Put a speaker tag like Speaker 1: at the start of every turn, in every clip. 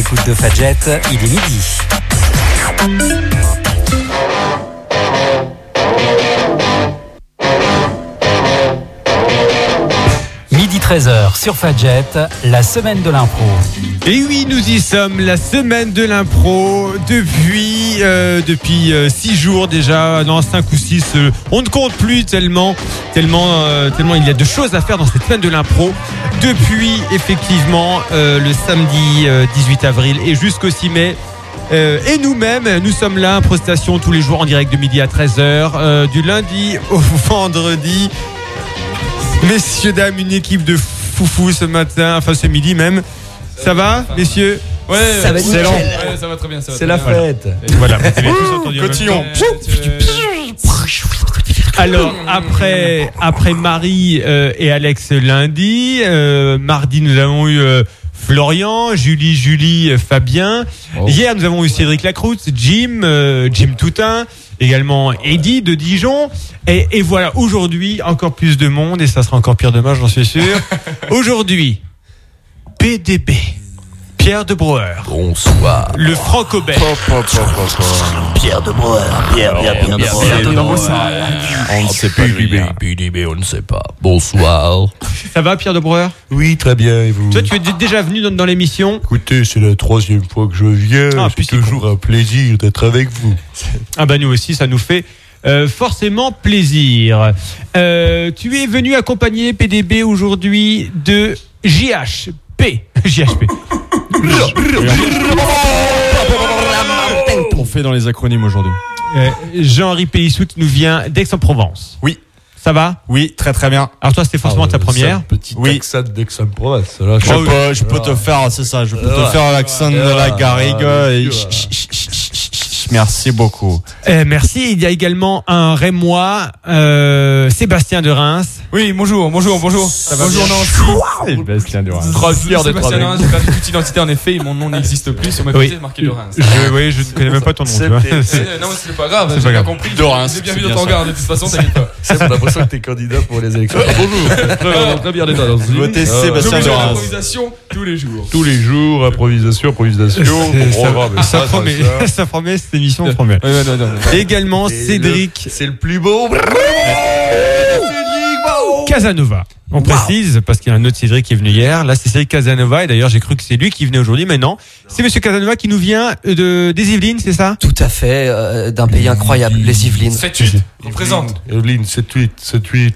Speaker 1: l'écoute de Fadjet, il est midi. Midi 13h sur Fadjet, la semaine de l'impro.
Speaker 2: Et oui, nous y sommes, la semaine de l'impro, depuis 6 jours déjà, non 5 ou 6, on ne compte plus tellement il y a de choses à faire dans cette semaine de l'impro. Depuis effectivement le samedi 18 avril et jusqu'au 6 mai. Et nous-mêmes, nous sommes là, prestation tous les jours en direct de midi à 13h, du lundi au vendredi. Messieurs, dames, une équipe de foufou ce matin, enfin ce midi même. Ça va, messieurs?
Speaker 3: Ouais,
Speaker 1: ça va
Speaker 3: excellent.
Speaker 1: Ouais,
Speaker 3: ça va très bien. Ça va
Speaker 1: c'est
Speaker 3: très
Speaker 1: la
Speaker 3: bien.
Speaker 1: fête.
Speaker 2: Voilà, vous avez tous entendu en même temps. Alors, après Marie et Alex lundi, mardi nous avons eu Florian, Julie, Fabien.
Speaker 3: Oh.
Speaker 2: Hier nous avons eu Cédric Lacroute, Jim Toutain, également Eddy de Dijon. Et voilà, aujourd'hui encore plus de monde et ça sera encore pire demain, j'en suis sûr. Aujourd'hui, PDB. Pierre de Brouwer.
Speaker 4: Bonsoir.
Speaker 2: Le franco-belge.
Speaker 4: Pierre de Brouwer. Pierre de Brouwer.
Speaker 3: On ne sait pas
Speaker 4: PDB, on ne sait pas. Bonsoir.
Speaker 2: Ça va, Pierre de Brouwer?
Speaker 4: Oui, très bien, et vous?
Speaker 2: Toi, tu es déjà venu dans l'émission?
Speaker 4: Écoutez, c'est la 3e fois que je viens.
Speaker 2: Ah,
Speaker 4: c'est
Speaker 2: puis c'est
Speaker 4: toujours un plaisir d'être avec vous.
Speaker 2: Ah bah nous aussi, ça nous fait forcément plaisir. Tu es venu accompagner PDB aujourd'hui de JHP.
Speaker 3: On fait dans les acronymes aujourd'hui.
Speaker 2: Jean-Henri Pélissou qui nous vient d'Aix-en-Provence.
Speaker 3: Oui.
Speaker 2: Ça va?
Speaker 3: Oui, très très bien.
Speaker 2: Alors toi, c'était forcément ta première.
Speaker 4: Petit
Speaker 3: Oui.
Speaker 4: accent d'Aix-en-Provence. Là,
Speaker 3: Je peux te faire, c'est ça, je peux te faire l'accent de la Garrigue. Et merci beaucoup.
Speaker 2: Merci. Il y a également un Rémois, Sébastien de Reims.
Speaker 3: Oui, bonjour. Bonjour Nancy.
Speaker 2: Sébastien de Reims.
Speaker 3: Très fier d'être avec vous. J'ai perdu toute identité en effet, mon nom n'existe plus sur ma
Speaker 2: Oui.
Speaker 3: pièce marqué de Reims.
Speaker 2: Je ne connais même pas ton nom. Tu vois.
Speaker 3: Non, c'est pas grave,
Speaker 2: C'est
Speaker 3: j'ai
Speaker 2: pas
Speaker 3: bien
Speaker 2: grave.
Speaker 3: compris.
Speaker 4: De Reims,
Speaker 3: J'ai bien
Speaker 4: c'est
Speaker 3: vu
Speaker 4: bien
Speaker 3: dans ton
Speaker 4: ça.
Speaker 3: regard, de toute façon, t'inquiète pas.
Speaker 4: C'est l'impression que t'es candidat pour les élections. Bonjour. Très bien d'être là.
Speaker 3: Votez
Speaker 4: Sébastien
Speaker 3: Sébastien
Speaker 4: de
Speaker 3: de
Speaker 4: Reims.
Speaker 3: l'improvisation tous les jours.
Speaker 4: Tous les jours, improvisation.
Speaker 2: Ça promet, cette émission promet.
Speaker 3: Non.
Speaker 2: Également Cédric
Speaker 4: C'est le plus beau.
Speaker 2: Casanova. On précise, parce qu'il y a un autre Cédric qui est venu hier. Là, c'est Cédric Casanova. Et d'ailleurs, j'ai cru que c'est lui qui venait aujourd'hui. Mais non, c'est Monsieur Casanova qui nous vient des Yvelines, c'est ça?
Speaker 1: Tout à fait, d'un pays incroyable, les Yvelines.
Speaker 3: 7-8, représente.
Speaker 4: Evelyne, 7-8.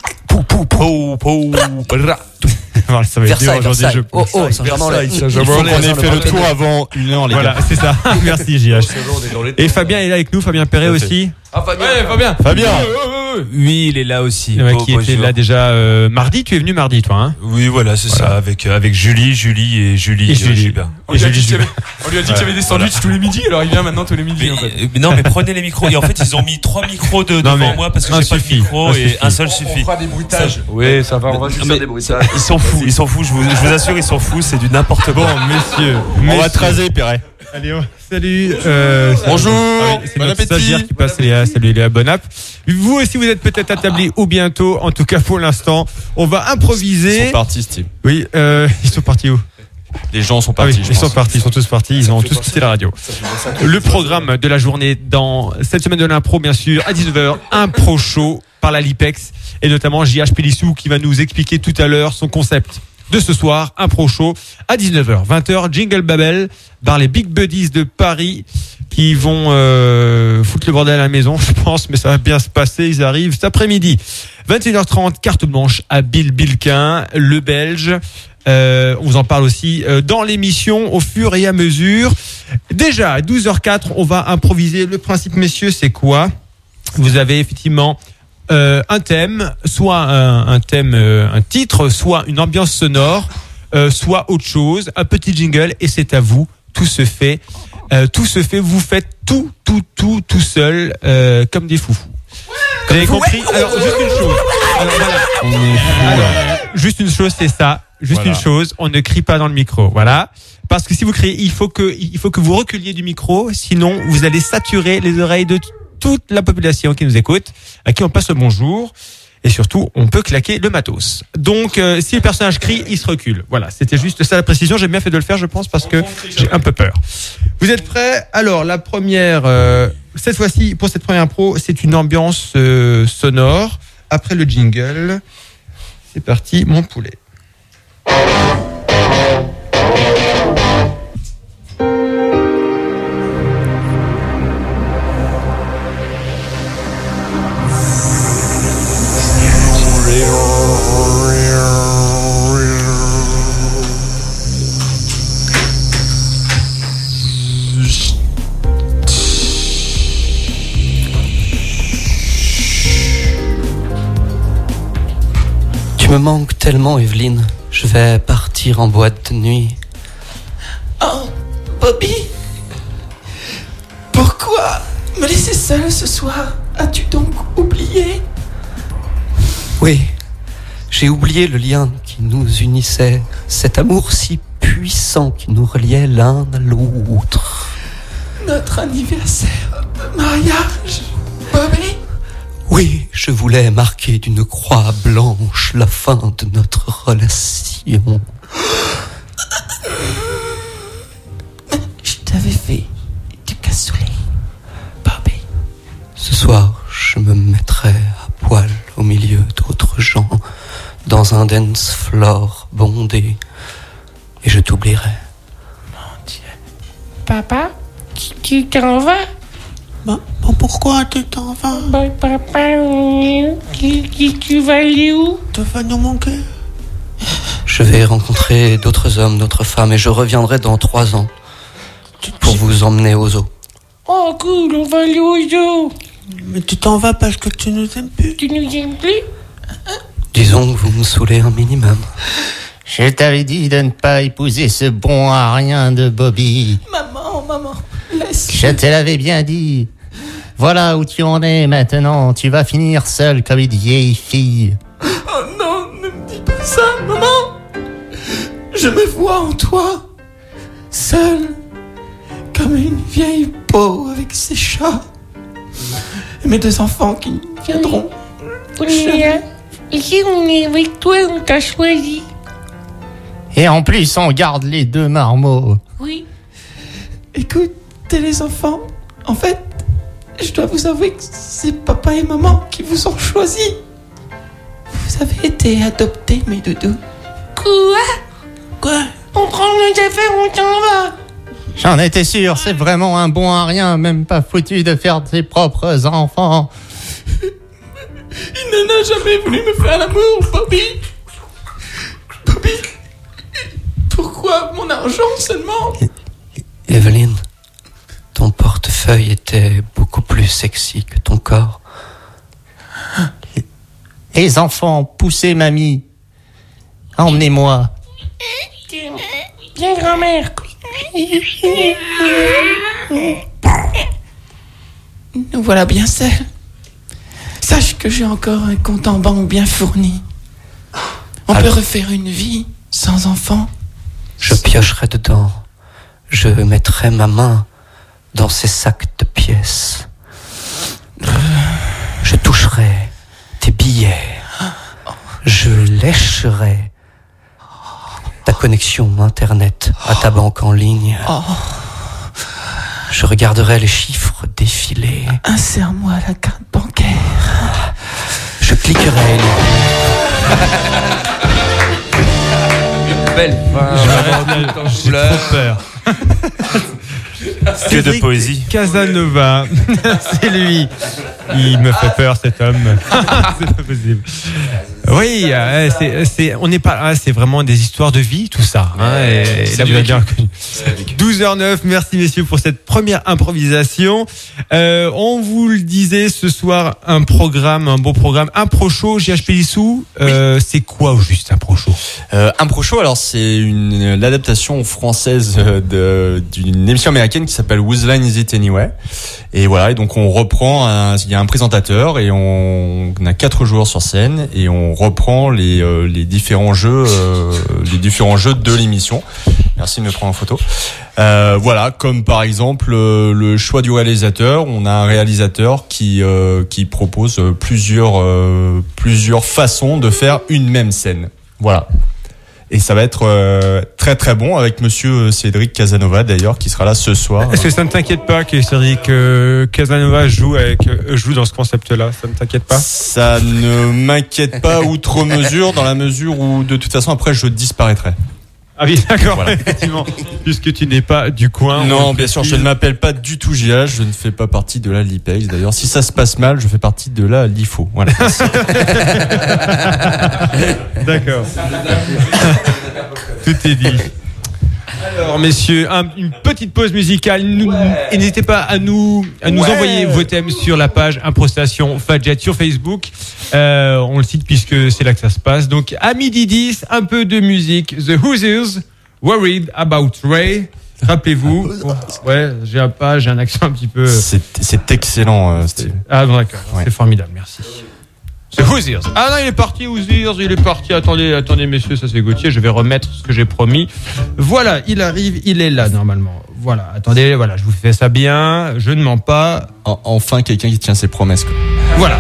Speaker 2: Voilà, ça va être dur
Speaker 1: Versailles,
Speaker 2: aujourd'hui.
Speaker 1: Versailles. Oh, Saint-Germain-en-Laye.
Speaker 4: Versailles,
Speaker 3: Il faut qu'on ait fait le tour avant 1h, les
Speaker 2: Voilà,
Speaker 3: gars.
Speaker 2: c'est ça. Merci, JH. Et Fabien est là avec nous. Fabien Perret aussi.
Speaker 4: Ah, Fabien.
Speaker 3: Ouais, Fabien.
Speaker 5: Oui, il est là aussi.
Speaker 2: Qui était là déjà mardi. Tu es venu mardi, toi, hein?
Speaker 5: Oui, voilà, c'est ça, avec Julie
Speaker 2: Et Julie.
Speaker 5: Gilbert.
Speaker 3: On lui a dit qu'il y avait des sandwichs tous les midis, alors il vient maintenant tous les midis. En fait.
Speaker 5: Mais non, mais prenez les micros. Et en fait, ils ont mis 3 micros devant moi parce que j'ai pas de micro et un seul suffit.
Speaker 3: des bruitages.
Speaker 4: Oui, ça va, on va juste faire des bruitages.
Speaker 5: Ils sont fous, je vous assure, ils sont fous, c'est du n'importe quoi.
Speaker 2: Messieurs.
Speaker 3: On va te raser, Perret.
Speaker 2: Allez, salut.
Speaker 3: Bonjour.
Speaker 2: C'est
Speaker 3: Bon
Speaker 2: notre
Speaker 3: appétit.
Speaker 2: stagiaire qui passe. Salut Léa, bon app. Vous aussi, vous êtes peut-être attablés ou bientôt. En tout cas, pour l'instant, on va improviser.
Speaker 3: Ils sont partis, Steve.
Speaker 2: Oui, ils sont partis où?
Speaker 3: Les gens sont
Speaker 2: Ah oui,
Speaker 3: partis.
Speaker 2: ils sont partis, ils sont tous partis, ils ont tous quitté la radio. Le programme de la journée dans cette semaine de l'impro, bien sûr, à 19h, impro show par la Lipex et notamment JH Pélissou qui va nous expliquer tout à l'heure son concept de ce soir, impro show à 19h, 20h, Jingle Babel par les Big Buddies de Paris qui vont foutre le bordel à la maison, je pense, mais ça va bien se passer, ils arrivent cet après-midi. 21h30, carte blanche à Bill Bilquin, le Belge. On vous en parle aussi dans l'émission au fur et à mesure. Déjà, à 12h04, on va improviser. Le principe, messieurs, c'est quoi? Vous avez effectivement un thème, soit un thème, un titre, soit une ambiance sonore, soit autre chose, un petit jingle, et c'est à vous. Tout se fait. Vous faites tout seul, comme des foufous. Vous avez compris? Alors, juste une chose. Juste une chose, c'est ça. Juste une chose, on ne crie pas dans le micro, voilà. Parce que si vous criez, il faut que vous reculiez du micro, sinon vous allez saturer les oreilles de toute la population qui nous écoute, à qui on passe le bonjour. et surtout, on peut claquer le matos. Donc, si le personnage crie, il se recule. Voilà, c'était juste ça la précision. J'ai bien fait de le faire, je pense, parce que j'ai un peu peur. Vous êtes prêts ? Alors, la première, cette fois-ci, pour cette première impro, c'est une ambiance sonore. Après le jingle, c'est parti, mon poulet.
Speaker 6: Tu me manques tellement, Evelyne. Je vais partir en boîte de nuit.
Speaker 7: Oh, Bobby, pourquoi me laisser seule ce soir? As-tu donc oublié?
Speaker 6: Oui, j'ai oublié le lien qui nous unissait, cet amour si puissant qui nous reliait l'un à l'autre.
Speaker 7: Notre anniversaire de mariage, Bobby?
Speaker 6: Oui, je voulais marquer d'une croix blanche la fin de notre relation.
Speaker 7: Je t'avais fait du cassoulet, Bobby.
Speaker 6: Ce soir, je me mettrai à poil au milieu d'autres gens, dans un dance floor bondé, et je t'oublierai.
Speaker 7: Mon Dieu.
Speaker 8: Papa, tu t'en vas?
Speaker 7: Bon, pourquoi tu t'en vas?
Speaker 8: Papa, tu vas aller où?
Speaker 7: Tu vas nous manquer?
Speaker 6: Je vais rencontrer d'autres hommes, d'autres femmes, et je reviendrai dans 3 ans pour vous emmener au zoo.
Speaker 8: Oh cool, on va aller au zoo.
Speaker 7: Mais tu t'en vas parce que tu nous aimes plus?
Speaker 8: Tu nous aimes plus?
Speaker 6: Disons que vous me saoulez un minimum.
Speaker 4: Je t'avais dit de ne pas épouser ce bon à rien de Bobby.
Speaker 7: Maman, laisse.
Speaker 4: Je te l'avais bien dit. Voilà où tu en es maintenant. Tu vas finir seule comme une vieille fille.
Speaker 7: Oh non, ne me dis pas ça, maman. Je me vois en toi, seule, comme une vieille peau avec ses chats. Et mes 2 enfants qui viendront.
Speaker 8: On est là. Ici, on est avec toi, on t'a choisi.
Speaker 4: Et en plus, on garde les 2 marmots.
Speaker 8: Oui.
Speaker 7: Écoutez les enfants, en fait, je dois vous avouer que c'est papa et maman qui vous ont choisi. Vous avez été adoptés, mes doudous. Quoi?
Speaker 8: On prend nos affaires, on s'en va.
Speaker 4: J'en étais sûr, c'est vraiment un bon à rien, même pas foutu de faire ses propres enfants.
Speaker 7: Il n'en a jamais voulu me faire l'amour, Bobby. Bobby, pourquoi mon argent seulement?
Speaker 6: Evelyne, ton portefeuille était beaucoup plus sexy que ton corps.
Speaker 4: Les enfants, poussez mamie. Emmenez-moi.
Speaker 8: Bien grand-mère.
Speaker 7: Nous voilà bien seuls. Sache que j'ai encore un compte en banque bien fourni. On peut refaire une vie sans enfants.
Speaker 6: Je piocherai dedans. Je mettrai ma main dans ces sacs de pièces. Je toucherai tes billets. Je lècherai ta connexion Internet à ta banque en ligne. Je regarderai les chiffres défiler.
Speaker 7: Insère-moi la carte bancaire.
Speaker 6: Je cliquerai.
Speaker 3: Belle fin.
Speaker 2: J'ai trop peur.
Speaker 5: Que de poésie.
Speaker 2: Casanova, c'est lui. Il me fait peur, cet homme. C'est pas possible. Oui, on n'est pas. C'est vraiment des histoires de vie, tout ça. Et là, vous avez bien reconnu. 12h09. Merci messieurs pour cette première improvisation. On vous le disait ce soir, un beau programme, un pro show. JHP Lissou. C'est quoi au juste un pro show?
Speaker 3: Un pro show, alors c'est l'adaptation française d'une émission américaine qui s'appelle Whose Line Is It Anyway? Et voilà, et donc on reprend, il y a un présentateur et on a 4 joueurs sur scène et on reprend les différents jeux de l'émission. Merci de me prendre en photo. Voilà, comme par exemple le choix du réalisateur. On a un réalisateur qui propose plusieurs façons de faire une même scène. Voilà. Et ça va être très très bon avec monsieur Cédric Casanova d'ailleurs qui sera là ce soir.
Speaker 2: Est-ce que ça ne t'inquiète pas que Cédric Casanova joue dans ce concept-là? Ça ne t'inquiète pas?
Speaker 3: Ça ne m'inquiète pas outre mesure dans la mesure où de toute façon après je disparaîtrai.
Speaker 2: Ah oui, d'accord, voilà. Effectivement, puisque tu n'es pas du coin.
Speaker 3: Non, bien sûr, je ne m'appelle pas du tout JH, je ne fais pas partie de la LIPEX. D'ailleurs, si ça se passe mal, je fais partie de la LIFO. Voilà.
Speaker 2: D'accord. Tout est dit. Alors, messieurs, une petite pause musicale. Et n'hésitez pas à nous envoyer vos thèmes sur la page Improstation Fadjet sur Facebook. On le cite puisque c'est là que ça se passe. Donc, à 12h10, un peu de musique. The Hoosiers, Worried About Ray. Rappelez-vous. Ouais, j'ai un accent un petit peu.
Speaker 3: C'est excellent, Steve.
Speaker 2: Ah, bon, d'accord. Ouais. C'est formidable, merci. C'est Hoosiers. Ah non, il est parti, Hoosiers, il est parti. Attendez, messieurs, ça c'est Gauthier, je vais remettre ce que j'ai promis. Voilà, il arrive, il est là, normalement. Voilà, attendez, voilà, je vous fais ça bien, je ne mens pas.
Speaker 3: Enfin, quelqu'un qui tient ses promesses, quoi.
Speaker 2: Voilà.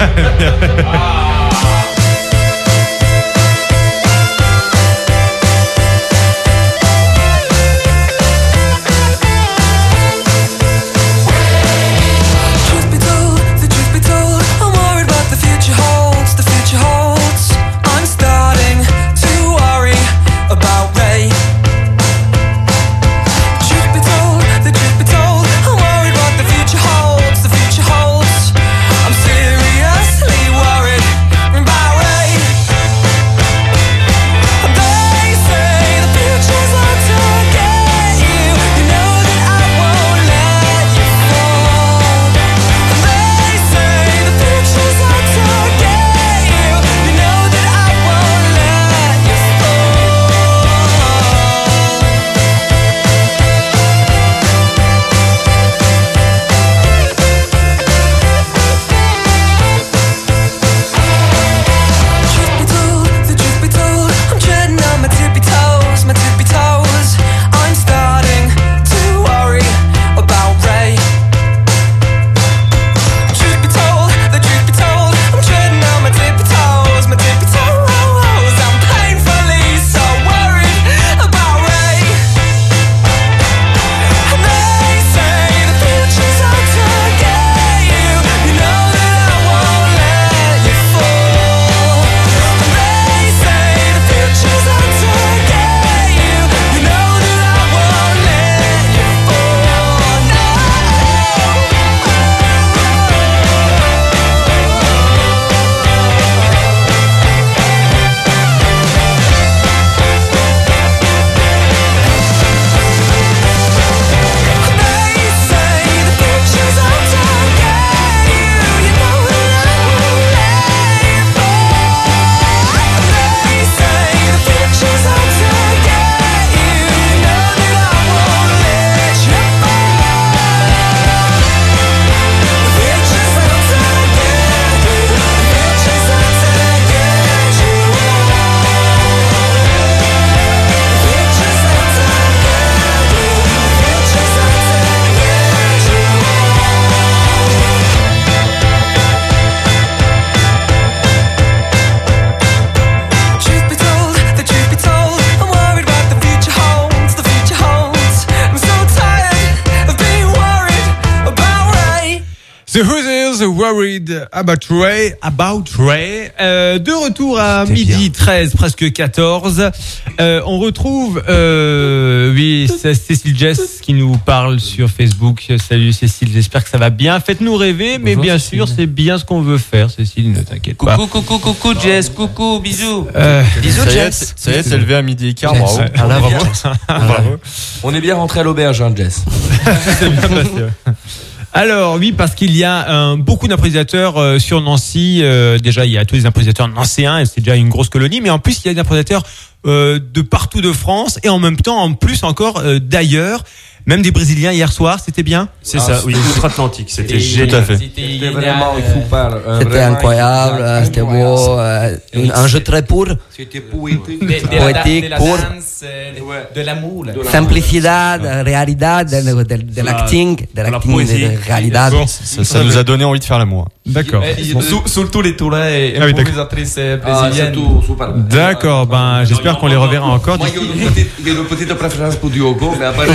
Speaker 2: The Hoosiers, Worried About Ray. De retour à midi 13, presque 14. On retrouve, Cécile Jess qui nous parle sur Facebook. Salut Cécile, j'espère que ça va bien. Faites-nous rêver, mais bonjour, bien Cécile. Sûr, c'est bien ce qu'on veut faire, Cécile, ne t'inquiète pas.
Speaker 5: Coucou Jess, coucou, bisous.
Speaker 3: Bisous Jess. Ça y est, c'est levé à midi et quart, bravo.
Speaker 5: Bravo. On est bien rentré à l'auberge, hein, Jess.
Speaker 2: C'est bien passé. Alors oui, parce qu'il y a beaucoup d'improvisateurs sur Nancy. Déjà, il y a tous les improvisateurs nancéens, et c'est déjà une grosse colonie. Mais en plus, il y a des improvisateurs de partout de France, et en même temps, en plus encore d'ailleurs. même des Brésiliens hier soir, c'était bien?
Speaker 5: C'est ça, oui, outre-Atlantique, c'était génial.
Speaker 3: Tout à fait.
Speaker 9: C'était vraiment super.
Speaker 6: C'était incroyable, c'était beau, un jeu très pur,
Speaker 9: C'était poétique.
Speaker 6: poétique, pur,
Speaker 9: De l'amour.
Speaker 6: simplicidad, realidad, de l'acting, de realidad.
Speaker 3: Ça nous a donné envie de faire l'amour.
Speaker 2: D'accord.
Speaker 9: Surtout les tournées et
Speaker 2: Ah oui,
Speaker 9: pour les actrices brésiliennes.
Speaker 2: D'accord, ben j'espère qu'on les reverra encore.
Speaker 9: Moi, j'ai une petite préférence pour Diogo, mais après,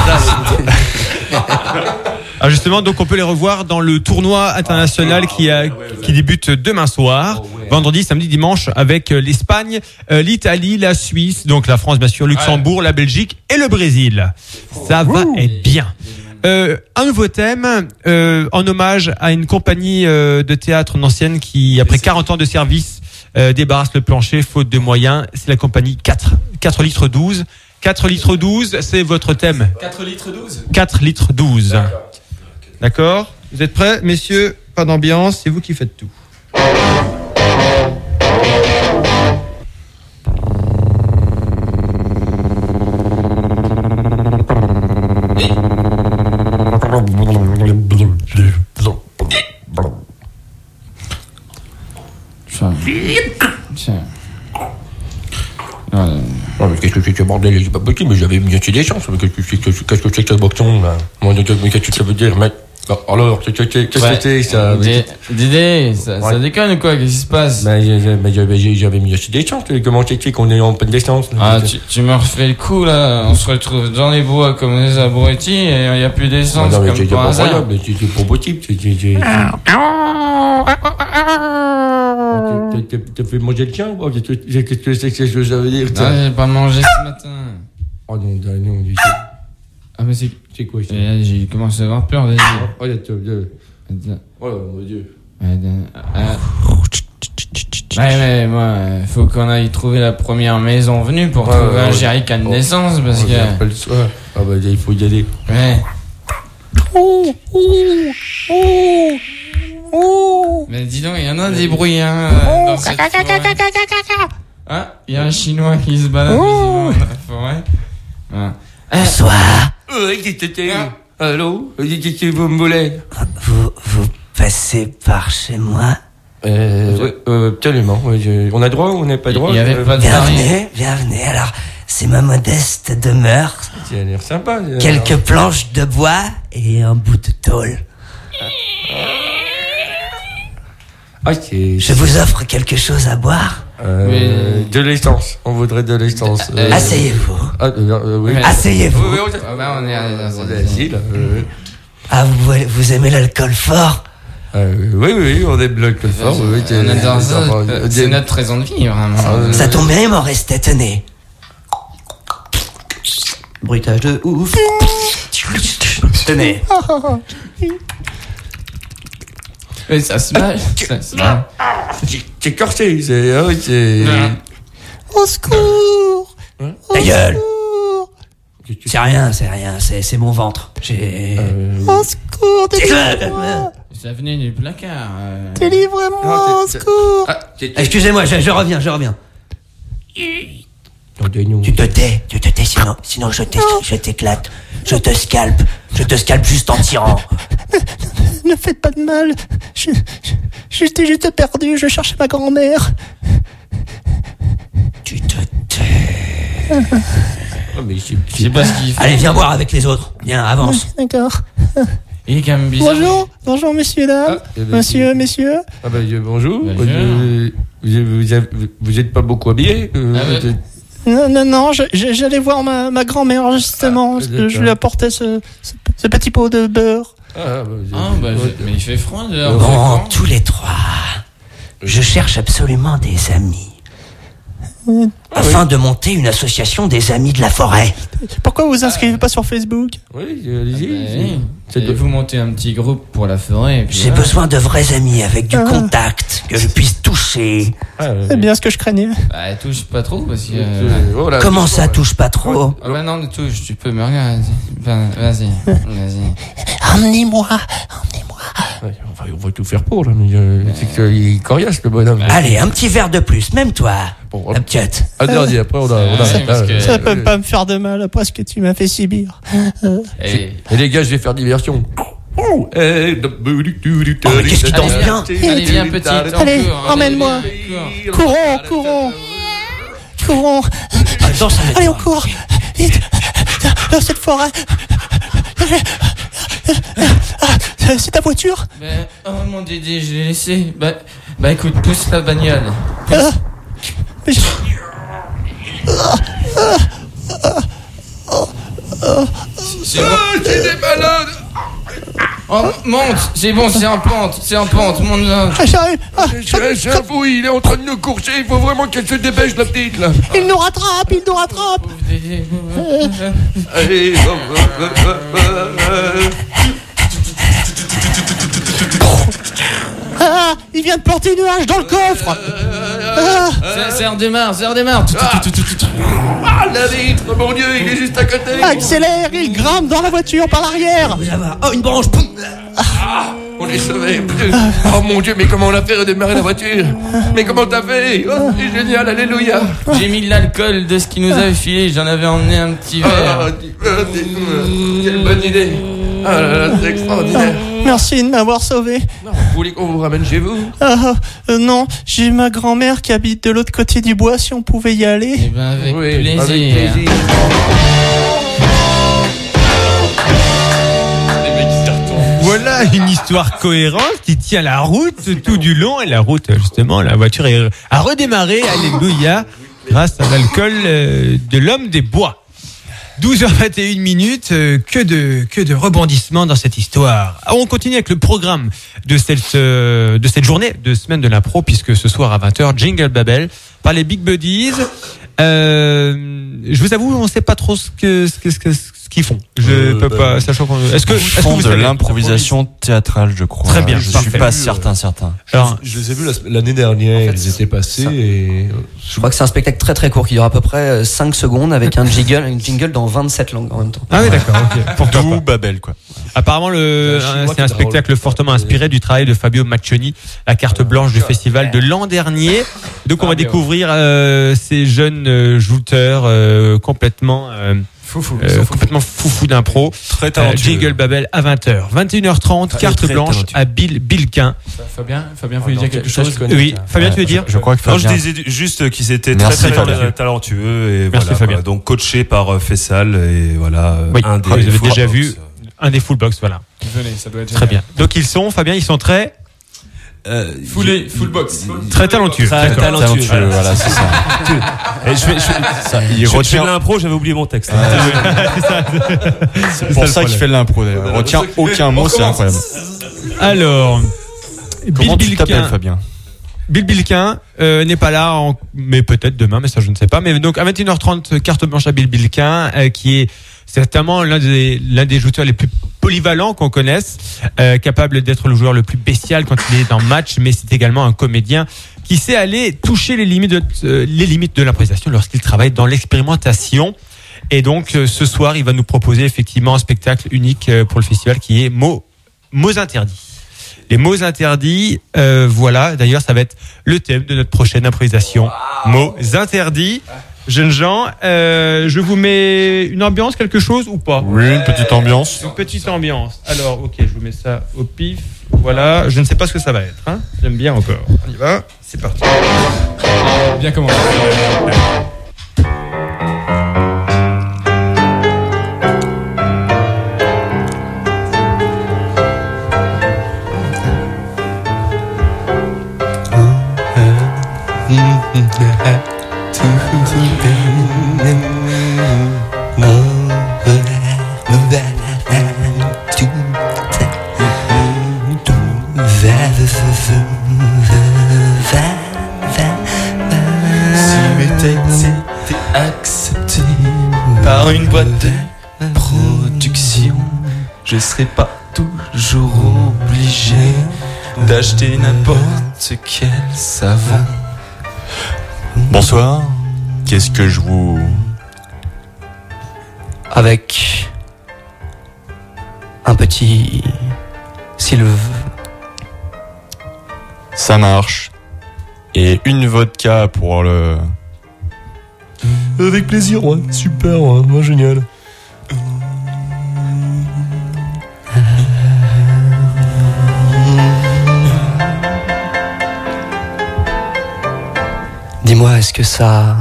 Speaker 2: Ah justement, donc on peut les revoir dans le tournoi international qui débute demain soir, vendredi, samedi, dimanche, avec l'Espagne, l'Italie, la Suisse, donc la France bien sûr, Luxembourg, la Belgique et le Brésil. Ça va être bien. Un nouveau thème en hommage à une compagnie de théâtre ancienne qui, après 40 ans de service, débarrasse le plancher faute de moyens. C'est la compagnie 4 litres 12. 4 litres 12, c'est votre thème.
Speaker 9: 4 litres 12.
Speaker 2: 4 litres 12. D'accord? Vous êtes prêts, messieurs? Pas d'ambiance, c'est vous qui faites tout.
Speaker 7: Non, mais qu'est-ce que c'est que ce bordel? C'est pas possible, mais j'avais bien des chances. Mais qu'est-ce que c'est que ce boxon, là? Mais qu'est-ce que ça veut dire, mec? Alors, qu'est-ce que c'était, ça?
Speaker 9: Dédé, ça déconne ou quoi? Qu'est-ce qui se passe?
Speaker 7: J'avais mis aussi des chances. Comment c'est qu'on est en pleine descente?
Speaker 9: Ah, tu me refais le coup, là. On se retrouve dans les bois comme des abrutis et il n'y a plus d'essence
Speaker 7: Non, mais
Speaker 9: comme par hasard.
Speaker 7: c'est pas possible. T'as fait manger le chien ou pas? Qu'est-ce que c'est que ça veut dire?
Speaker 9: Non, j'ai pas mangé ce matin.
Speaker 7: Oh non,
Speaker 9: Ah, mais
Speaker 7: c'est quoi ça?
Speaker 9: j'ai commencé à avoir peur déjà.
Speaker 7: Oh, mon Dieu.
Speaker 9: Mais moi, faut qu'on aille trouver la première maison venue pour trouver un jerrycan de naissance parce que.
Speaker 7: Pas le soir. Ah bah il faut y aller.
Speaker 9: Ouais. Mais dis donc, il y en a des bruits, hein, dans cette forêt. Ah, il y a un Chinois qui se balade dans la forêt. Ah.
Speaker 6: Bonsoir.
Speaker 7: Allô? Qu'est-ce que vous me voulez?
Speaker 6: Vous passez par chez moi?
Speaker 7: Oui, absolument. On a droit ou on n'a pas droit?
Speaker 9: Il y avait pas de
Speaker 6: Bienvenue. Alors, c'est ma modeste demeure.
Speaker 7: Ça a l'air sympa.
Speaker 6: Quelques planches de bois et un bout de tôle. Je vous offre quelque chose à boire?
Speaker 7: De l'essence. On voudrait de l'essence.
Speaker 6: Asseyez-vous.
Speaker 7: Oui.
Speaker 6: Asseyez-vous.
Speaker 9: On est
Speaker 7: assis, là.
Speaker 6: Ah, vous aimez l'alcool fort?
Speaker 7: Oui, on aime l'alcool fort.
Speaker 9: On adore ça. C'est notre raison de vivre, vraiment.
Speaker 6: Ça tombe bien, il m'en restait, tenez. Bruitage de ouf. Tenez.
Speaker 9: Mais ça se mal.
Speaker 7: C'est corsé, c'est.
Speaker 6: Au secours! Ta gueule! C'est rien, c'est mon ventre. Au secours, délivrez-moi!
Speaker 9: Ça venait du placard.
Speaker 6: Délivrez-moi, au secours! Excusez-moi, je reviens. Tu te tais, sinon je t'éclate. Je te scalpe juste en tirant. Ne faites pas de mal. J'étais juste perdu, je cherchais ma grand-mère. Tu te tais.
Speaker 9: Je sais pas ce qu'il fait.
Speaker 6: Allez, viens boire avec les autres. Viens, avance. D'accord.
Speaker 9: Il est quand même bizarre.
Speaker 6: Bonjour messieurs, dames. Messieurs.
Speaker 7: Ah bah bonjour.
Speaker 9: Bonjour.
Speaker 7: Vous êtes pas beaucoup habillés?
Speaker 6: Non, j'allais voir ma grand-mère justement. Je lui apportais ce petit pot de beurre.
Speaker 9: Mais il fait froid dehors.
Speaker 6: Bon, tous les trois, je cherche absolument des amis. Afin de monter une association des amis de la forêt. Pourquoi vous inscrivez pas sur Facebook?
Speaker 7: Oui, allez-y.
Speaker 9: Vous montez un petit groupe pour la forêt.
Speaker 6: J'ai besoin de vrais amis avec du contact, que je puisse toucher. C'est bien ce que je craignais.
Speaker 9: Bah, touche pas trop parce que.
Speaker 6: Comment ça touche pas trop?
Speaker 9: Ah bah non, touche, tu peux me regarder. Vas-y.
Speaker 6: Emmenez-moi.
Speaker 7: On va tout faire pour, là, mais c'est qu'il est coriace, le bonhomme.
Speaker 6: Allez, un petit verre de plus, même toi. La petite.
Speaker 10: Un dernier, après on arrête.
Speaker 7: Ça peut pas me faire de mal après ce que tu m'as fait subir.
Speaker 10: Et les gars, je vais faire diversion.
Speaker 6: Mais qu'est-ce qui danse bien?
Speaker 9: Allez, viens, petite.
Speaker 7: Allez, emmène-moi. Courons. Allez, on court. Vite. Dans cette forêt. C'est ta voiture?
Speaker 9: Oh mon Dédé, je l'ai laissé. Bah écoute, pousse la bagnole. C'est bon.
Speaker 10: J'ai des malades.
Speaker 9: Oh, monte. C'est bon, c'est en pente, monte là.
Speaker 7: J'arrive.
Speaker 10: J'avoue, il est en train de nous courser. Il faut vraiment qu'elle se dépêche, la petite, là.
Speaker 7: Il nous rattrape.
Speaker 10: Allez,
Speaker 7: il vient de planter une hache dans le coffre.
Speaker 9: Ça redémarre.
Speaker 10: Ah, la vitre, mon Dieu, il est juste à côté.
Speaker 7: Accélère, il grimpe dans la voiture par l'arrière.
Speaker 6: Oh, une branche. Poum.
Speaker 10: On est sauvés. Oh mon Dieu, mais comment on a fait redémarrer la voiture? Mais comment t'as fait? Oh, c'est génial, alléluia.
Speaker 9: J'ai mis de l'alcool de ce qu'il nous avait filé, j'en avais emmené un petit verre.
Speaker 10: Quelle bonne idée. Ah là là, c'est extraordinaire.
Speaker 7: Merci de m'avoir sauvé.
Speaker 10: Non, vous voulez qu'on vous ramène chez vous?
Speaker 7: Non, j'ai ma grand-mère qui habite de l'autre côté du bois, si on pouvait y aller.
Speaker 9: Eh ben avec
Speaker 10: Oui,
Speaker 9: plaisir.
Speaker 10: avec plaisir.
Speaker 2: Voilà une histoire cohérente qui tient la route tout du long. Et la route, justement, la voiture a redémarré, alléluia, grâce à l'alcool de l'homme des bois. 12h21 minutes, que de rebondissements dans cette histoire. Alors, on continue avec le programme de cette journée de semaine de l'impro, puisque ce soir à 20h, Jingle Babel par les Big Buddies. Je vous avoue, on ne sait pas trop ce qu'ils font. Je peux pas, sachant qu'on. Est-ce que
Speaker 3: vous de l'improvisation théâtrale, je crois.
Speaker 2: Très bien.
Speaker 3: Je
Speaker 2: parfait.
Speaker 3: suis pas certain.
Speaker 2: Alors,
Speaker 10: je les ai vus l'année dernière. En fait, ils étaient passés et.
Speaker 6: Je crois que c'est un spectacle très très court qui dure à peu près 5 secondes avec un jingle dans 27 langues en même temps.
Speaker 2: Ah oui, d'accord. Ok.
Speaker 3: Pour tout Babel, quoi.
Speaker 2: Apparemment, c'est un spectacle fortement inspiré du travail de Fabio Maccioni, la carte blanche du festival de l'an dernier. Donc, on va découvrir ces jeunes jouteurs complètement foufou d'impro.
Speaker 3: Très talentueux.
Speaker 2: Jingle Babel à 20h. 21h30, carte blanche à Bill Bilquin.
Speaker 9: Fabien, vous voulez dire quelque chose?
Speaker 2: Oui, Fabien, tu veux dire?
Speaker 3: Je crois que
Speaker 5: Non,
Speaker 3: Fabien.
Speaker 5: je disais juste qu'ils étaient
Speaker 3: Merci,
Speaker 5: très talentueux et
Speaker 2: Merci,
Speaker 5: voilà,
Speaker 2: Fabien.
Speaker 5: donc coaché par Fessal et voilà.
Speaker 2: Oui,
Speaker 5: un des
Speaker 2: vous avez
Speaker 5: full
Speaker 2: déjà
Speaker 5: box.
Speaker 2: vu un des full box, voilà.
Speaker 9: Venez, ça doit être
Speaker 2: Très bien. Donc Fabien, ils sont très
Speaker 9: full box.
Speaker 2: très talentueux.
Speaker 5: Très talentueux.
Speaker 3: Voilà, c'est ça.
Speaker 5: Et je fais
Speaker 3: retient-
Speaker 5: de l'impro, j'avais oublié mon texte.
Speaker 3: C'est pour ça qu'il fait de l'impro, d'ailleurs. Il retient aucun mot, c'est incroyable.
Speaker 2: Alors,
Speaker 3: Comment tu t'appelles, Fabien?
Speaker 2: Bill Bilquin n'est pas là, mais peut-être demain, mais ça je ne sais pas. Mais donc à 21h30, carte blanche à Bill Bilquin, qui est certainement l'un des joueurs les plus polyvalents qu'on connaisse, capable d'être le joueur le plus bestial quand il est en match, mais c'est également un comédien qui sait aller toucher les limites de l'improvisation lorsqu'il travaille dans l'expérimentation. Et donc ce soir, il va nous proposer effectivement un spectacle unique pour le festival qui est mots interdits. Les mots interdits, voilà. D'ailleurs, ça va être le thème de notre prochaine improvisation. Wow. Mots interdits. Jeunes gens, je vous mets une ambiance, quelque chose ou pas?
Speaker 3: Oui, une petite ambiance.
Speaker 2: Une petite ambiance. Alors, ok, je vous mets ça au pif. Voilà, je ne sais pas ce que ça va être. Hein. J'aime bien encore. On y va. C'est parti.
Speaker 9: Bien commencé.
Speaker 11: Accepté par une boîte de production, je serai pas toujours obligé d'acheter n'importe quel savon.
Speaker 3: Bonsoir. Qu'est-ce que je vous...
Speaker 6: Avec un petit Sylve.
Speaker 3: Ça marche. Et une vodka pour le
Speaker 10: Avec plaisir, ouais. Super, ouais, génial.
Speaker 6: Dis-moi, est-ce que ça...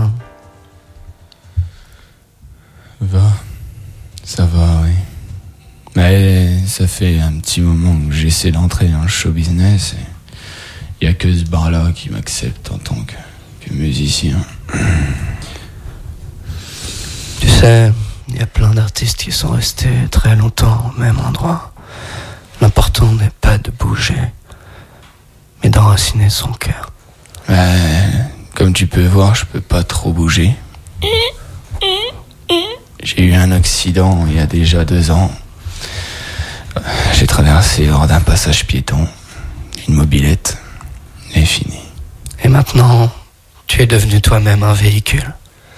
Speaker 11: Ça va, oui. Mais ça fait un petit moment que j'essaie d'entrer dans le show business et il n'y a que ce bar-là qui m'accepte en tant que musicien.
Speaker 6: Tu sais, il y a plein d'artistes qui sont restés très longtemps au même endroit. L'important n'est pas de bouger, mais d'enraciner son cœur.
Speaker 11: Comme tu peux voir, je peux pas trop bouger. J'ai eu un accident il y a déjà 2 ans. J'ai traversé lors d'un passage piéton, une mobilette, et fini.
Speaker 6: Et maintenant, tu es devenu toi-même un véhicule.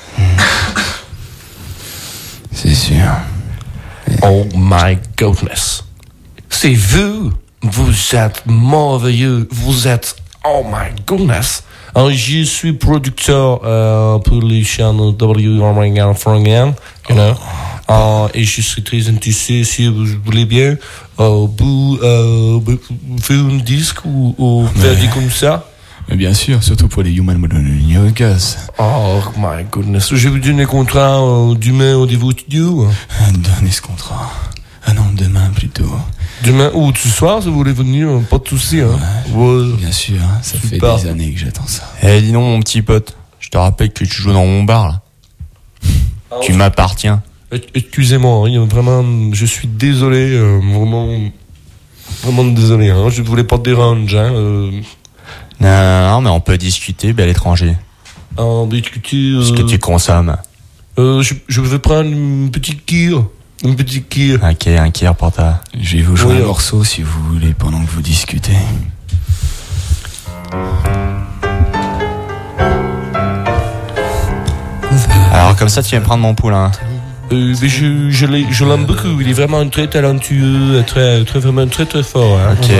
Speaker 11: C'est sûr.
Speaker 10: Oh my goodness. C'est vous. Vous êtes merveilleux. Vous êtes... Oh my goodness. Je suis producteur pour les chaînes WRMN France, you know. Et je suis très intéressé, si vous voulez bien, vous faire un disque ou faire des comme ça.
Speaker 11: Mais bien sûr, surtout pour les Human Modern Gas.
Speaker 10: Oh my goodness. Je vais vous donner un contrat demain au niveau studio.
Speaker 11: Donnez ce contrat. Ah non, demain plutôt.
Speaker 10: Demain ou ce soir, si vous voulez venir, pas de soucis. Hein.
Speaker 11: Ouais. Bien sûr, ça fait des années que j'attends ça.
Speaker 3: Eh, dis donc, mon petit pote, je te rappelle que tu joues dans mon bar, là. Tu m'appartiens.
Speaker 10: Excusez-moi, hein, vraiment, je suis désolé, vraiment désolé. Hein, je voulais pas te déranger.
Speaker 3: Non, mais on peut discuter, à l'étranger.
Speaker 10: Discuter.
Speaker 3: Ce que tu consommes.
Speaker 10: Je vais prendre une petite kir. Une petite kir.
Speaker 3: Ok, un kir pour ta...
Speaker 11: Je vais vous jouer un morceau si vous voulez pendant que vous discutez.
Speaker 3: Alors comme ça tu viens prendre mon poulain.
Speaker 10: Mais je l'aime beaucoup, il est vraiment très talentueux, vraiment très fort. Hein.
Speaker 3: Ok.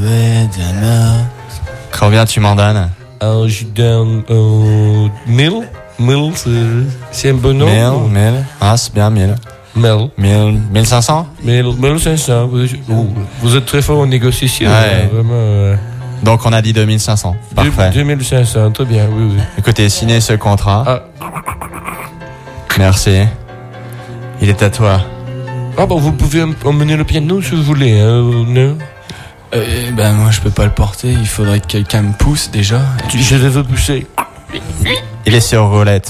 Speaker 3: Combien tu m'en donnes?
Speaker 10: Je donne 1000. 1000, c'est un bon nom.
Speaker 3: 1000. Ah, c'est bien 1000. 1500?
Speaker 10: 1500. Vous êtes très fort en négociation.
Speaker 3: Ouais.
Speaker 10: Vraiment.
Speaker 3: Donc on a dit 2500. Parfait.
Speaker 10: 2500, très bien, oui.
Speaker 3: Écoutez, signez ce contrat.
Speaker 10: Ah.
Speaker 3: Merci. Il est à toi.
Speaker 10: Ah bon, vous pouvez emmener le piano si vous voulez, non?
Speaker 11: Moi je peux pas le porter, il faudrait que quelqu'un me pousse déjà.
Speaker 10: Je vais vous pousser.
Speaker 3: Il est sur roulette.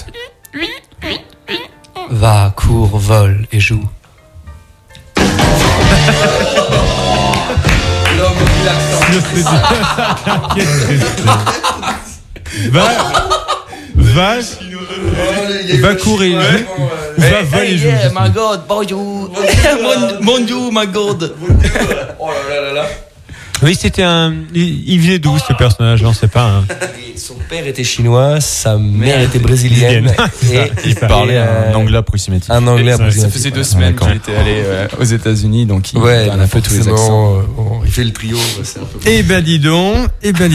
Speaker 6: Va, cours, vole et joue.
Speaker 2: Va courir, va voler et joue.
Speaker 9: My God, bonjour. Bonjour, my God.
Speaker 10: Oh là là.
Speaker 2: Oui, c'était il venait d'où ce personnage? On sait pas. Hein.
Speaker 10: Son père était chinois, sa mère était brésilienne.
Speaker 3: Et il parlait un anglais approximatif.
Speaker 10: Un anglais approximatif.
Speaker 11: Ça faisait 2 semaines qu'il était allé aux États-Unis, donc il a un peu tous les accents.
Speaker 10: Il fait le trio. C'est un peu...
Speaker 2: Eh ben dis donc.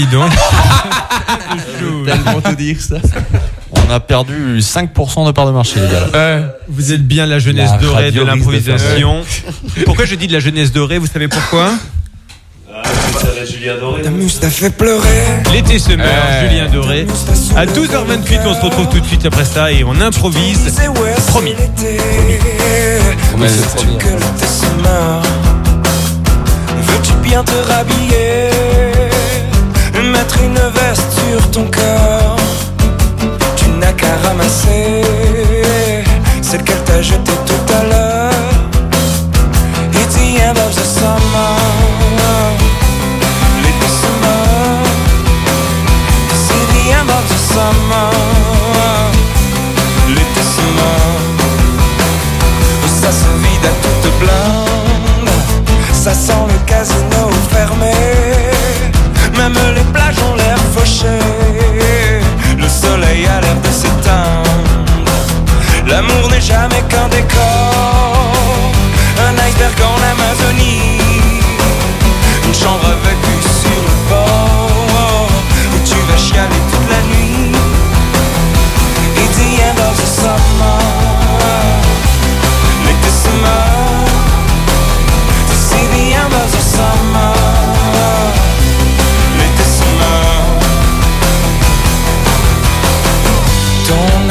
Speaker 10: Tellement te dire ça.
Speaker 3: On a perdu 5% de part de marché, les gars.
Speaker 2: Vous êtes bien la jeunesse dorée de l'improvisation. Pourquoi je dis de la jeunesse dorée? Vous savez pourquoi?
Speaker 10: Julien Doré.
Speaker 7: Ta mousse t'a fait pleurer.
Speaker 2: L'été se meurt, Julien Doré. À 12h28, on se retrouve tout de suite après ça et on improvise. Promis.
Speaker 7: Que l'été se meurt. Veux-tu bien te rhabiller, mettre une veste sur ton corps? Tu n'as qu'à ramasser celle qu'elle t'a jetée tout à l'heure. It's the end of the summer. L'été se meurt. C'est the end of the summer. L'été se meurt. Ça se vide à toute blinde. Ça sent le casino fermé. Même les plages ont l'air fauchées. Le soleil a l'air de s'éteindre. L'amour n'est jamais qu'un décor.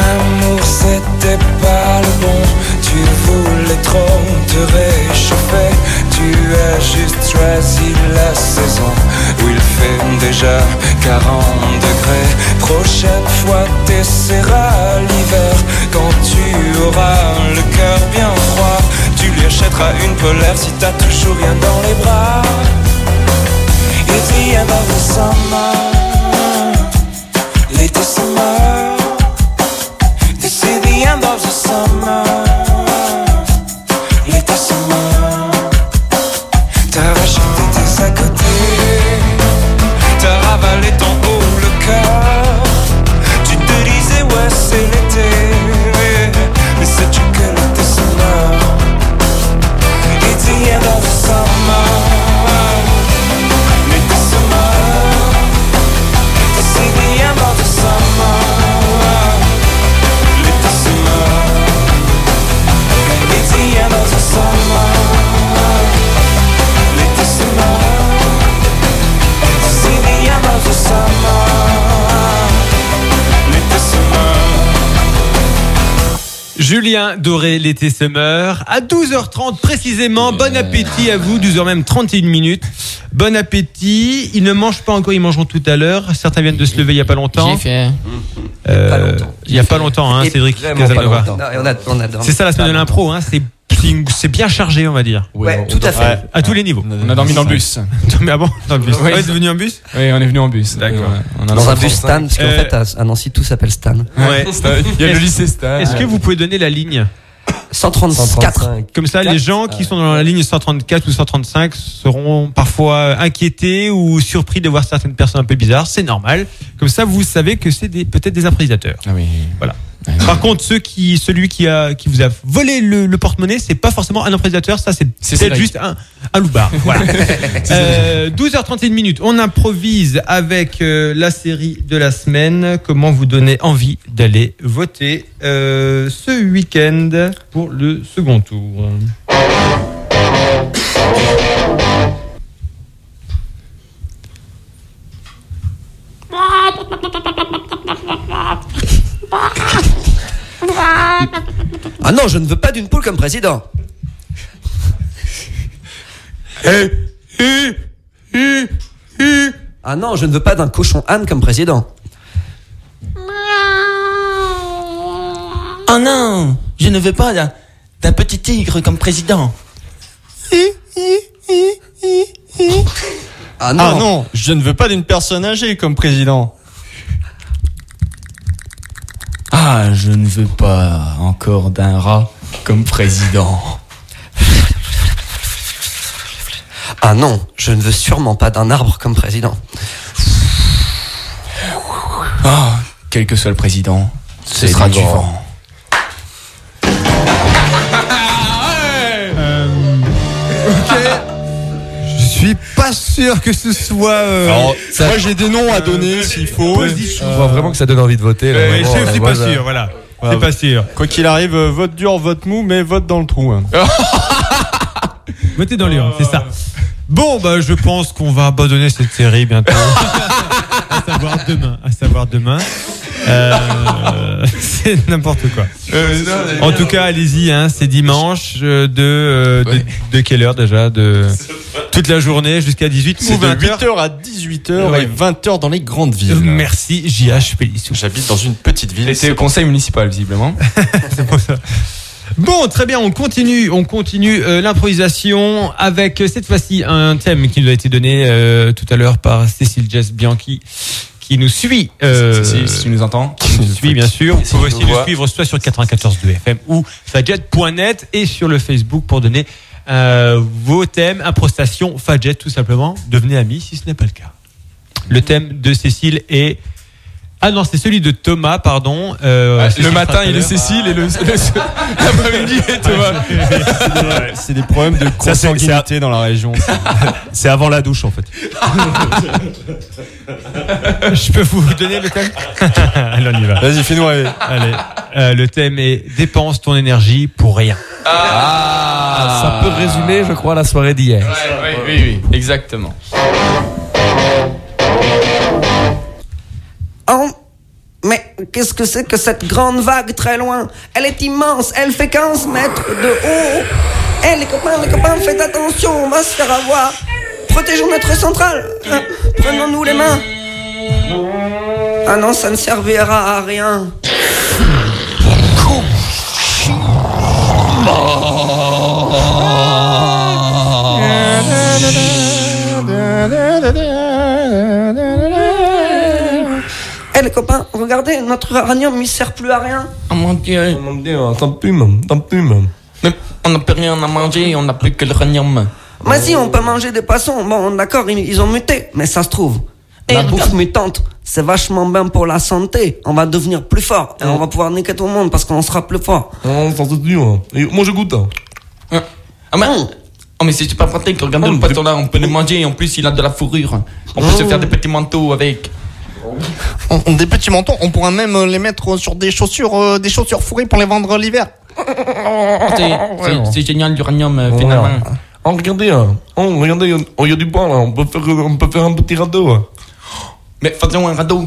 Speaker 12: amour c'était pas le bon. Tu voulais trop te réchauffer. Tu as juste choisi la saison où il fait déjà 40 degrés. Prochaine fois t'essaieras l'hiver. Quand tu auras le cœur bien froid, tu lui achèteras une polaire si t'as toujours rien dans les bras. It's the end of the summer. L'été se meurt. This is the end of the summer. L'été se meurt. T'as racheté tes à côté. T'as ravalé ton haut le cœur. Tu te disais ouais c'est l'été. Mais sais-tu que l'été se meurt. It's the end of the summer. L'été se meurt. This is the end of the summer. L'été se meurt. It's the end of the summer. L'été se meurt. This is the end of the summer. L'été se meurt.
Speaker 2: Julien Doré, l'été se meurt. À 12h30 précisément. Bon appétit à vous. 12h même 31 minutes. Bon appétit. Ils ne mangent pas encore, ils mangeront tout à l'heure. Certains viennent de se lever il n'y a pas longtemps.
Speaker 9: J'ai fait.
Speaker 2: Il n'y a pas longtemps, hein, Cédric Casanova. C'est ça la semaine de l'impro, hein. C'est bien chargé, on va dire.
Speaker 6: Ouais, tout à fait.
Speaker 2: À tous les niveaux.
Speaker 9: On a dormi dans le bus.
Speaker 2: Mais avant, dans le bus.
Speaker 9: Oui.
Speaker 2: Ouais, est venu en bus?
Speaker 9: Oui, on est venu en bus.
Speaker 2: D'accord.
Speaker 6: Dans un bus Stan, parce qu'en fait à Nancy tout s'appelle Stan.
Speaker 2: Ouais.
Speaker 9: Il y a le lycée Stan.
Speaker 2: Est-ce que vous pouvez donner la ligne?
Speaker 6: 134.
Speaker 2: Comme ça, les gens qui sont dans la ligne 134 ou 135 seront parfois inquiétés ou surpris de voir certaines personnes un peu bizarres. C'est normal. Comme ça, vous savez que c'est peut-être des improvisateurs.
Speaker 9: Ah oui.
Speaker 2: Voilà. Par contre, celui qui vous a volé le porte-monnaie, c'est pas forcément un improvisateur, ça c'est peut-être juste un loupard. Voilà. 12h31 minutes. On improvise avec la série de la semaine. Comment vous donner envie d'aller voter ce week-end pour le second tour.
Speaker 6: Ah non, je ne veux pas d'une poule comme président. Ah non, je ne veux pas d'un cochon âne comme président.
Speaker 13: Oh non, je ne veux pas d'un petit tigre comme président.
Speaker 3: Ah non, je ne veux pas d'une personne âgée comme président.
Speaker 11: Ah, je ne veux pas encore d'un rat comme président.
Speaker 6: Ah non, je ne veux sûrement pas d'un arbre comme président.
Speaker 11: Ah, quel que soit le président, ce sera du vent.
Speaker 2: Ok. Je suis pas sûr que ce soit.
Speaker 3: Alors, moi j'ai des noms à donner s'il faut.
Speaker 14: Je vois vraiment que ça donne envie de voter.
Speaker 2: Je suis pas sûr, voilà. C'est pas sûr.
Speaker 3: Quoi qu'il arrive, vote dur, vote mou, mais vote dans le trou. Hein.
Speaker 2: Votez dans l'urne, c'est ça. Bon, bah, je pense qu'on va abandonner cette série bientôt. À savoir demain. C'est n'importe quoi. En tout cas, allez-y, hein, c'est dimanche de quelle heure déjà? De toute la journée jusqu'à 18
Speaker 3: C'est
Speaker 2: ou 20h.
Speaker 3: de 8h à 18h et 20h dans les grandes villes.
Speaker 2: Merci JH Pélissou.
Speaker 3: J'habite dans une petite ville.
Speaker 9: Et c'est au conseil municipal, visiblement.
Speaker 2: C'est pour ça. Bon, très bien, on continue l'improvisation avec cette fois-ci un thème qui nous a été donné tout à l'heure par Cécile Jess Bianchi qui nous suit.
Speaker 9: Si tu nous entends.
Speaker 2: Qui nous suit, bien sûr. Vous pouvez aussi nous suivre soit sur 94.2 FM ou fadjet.net et sur le Facebook pour donner vos thèmes, improstation, Fadjet tout simplement. Devenez amis si ce n'est pas le cas. Le thème de Cécile est... Ah non, c'est celui de Thomas, pardon.
Speaker 9: Le matin, il est Cécile et l'après-midi, il est Thomas.
Speaker 3: C'est des problèmes de consanguinité dans la région.
Speaker 14: C'est avant la douche, en fait.
Speaker 2: Je peux vous donner le thème? Allez, on y va.
Speaker 3: Vas-y, fais-nous rêver.
Speaker 2: Allez, le thème est dépense ton énergie pour rien.
Speaker 14: Ça peut résumer, je crois, la soirée d'hier.
Speaker 9: Oui, exactement.
Speaker 6: Oh, mais
Speaker 15: qu'est-ce que c'est que cette grande vague très loin? Elle est immense, elle fait 15 mètres de haut. Eh les copains, faites attention, on va se faire avoir. Protégeons notre centrale. Prenons-nous les mains. Ah non, ça ne servira à rien. Eh les copains, regardez, notre uranium il sert plus à rien.
Speaker 9: Oh mon Dieu, tant pis, mais on n'a plus rien à manger, on n'a plus que l'uranium.
Speaker 15: Mais si, on peut manger des poissons. Bon, d'accord, ils ont muté, mais ça se trouve. La bouffe mutante, c'est vachement bien pour la santé. On va devenir plus fort et on va pouvoir niquer tout le monde parce qu'on sera plus fort.
Speaker 9: Ça se dit, moi je goûte. Oh mais c'est super pratique, regardez le poisson là, on peut le manger, en plus il a de la fourrure. On peut se faire des petits manteaux avec.
Speaker 4: Des petits manteaux, on pourra même les mettre sur des chaussures fourrées pour les vendre l'hiver.
Speaker 9: C'est génial l'uranium finalement.
Speaker 10: Regardez, il y a du bois là, on peut faire un petit radeau.
Speaker 9: Mais faisons un radeau.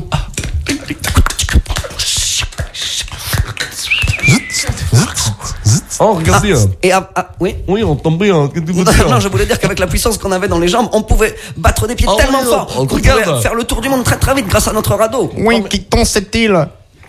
Speaker 10: Oh, regardez.
Speaker 15: Oui.
Speaker 10: Oui, on tombait.
Speaker 15: Non, je voulais dire qu'avec la puissance qu'on avait dans les jambes, on pouvait battre des pieds tellement fort qu'on pouvait faire le tour du monde très très vite grâce à notre radeau.
Speaker 4: Oui, quittons cette île.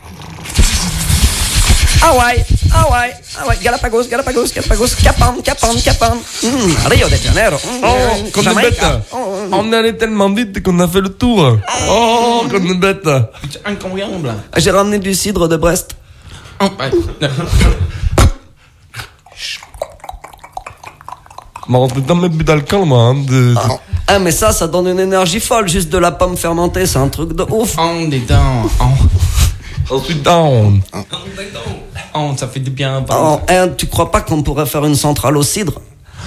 Speaker 15: Hawaï, Galapagos, Capan. Rio de Janeiro.
Speaker 10: Qu'on est bête. On est allé tellement vite qu'on a fait le tour. Oh, qu'on est bête.
Speaker 9: C'est incroyable.
Speaker 15: J'ai ramené du cidre de Brest.
Speaker 10: Mais on peut jamais plus d'alcool, moi.
Speaker 15: Ah, mais ça donne une énergie folle. Juste de la pomme fermentée, c'est un truc de ouf.
Speaker 9: On est down.
Speaker 10: Je suis down.
Speaker 9: Oh, ça fait du bien.
Speaker 15: Tu crois pas qu'on pourrait faire une centrale au cidre?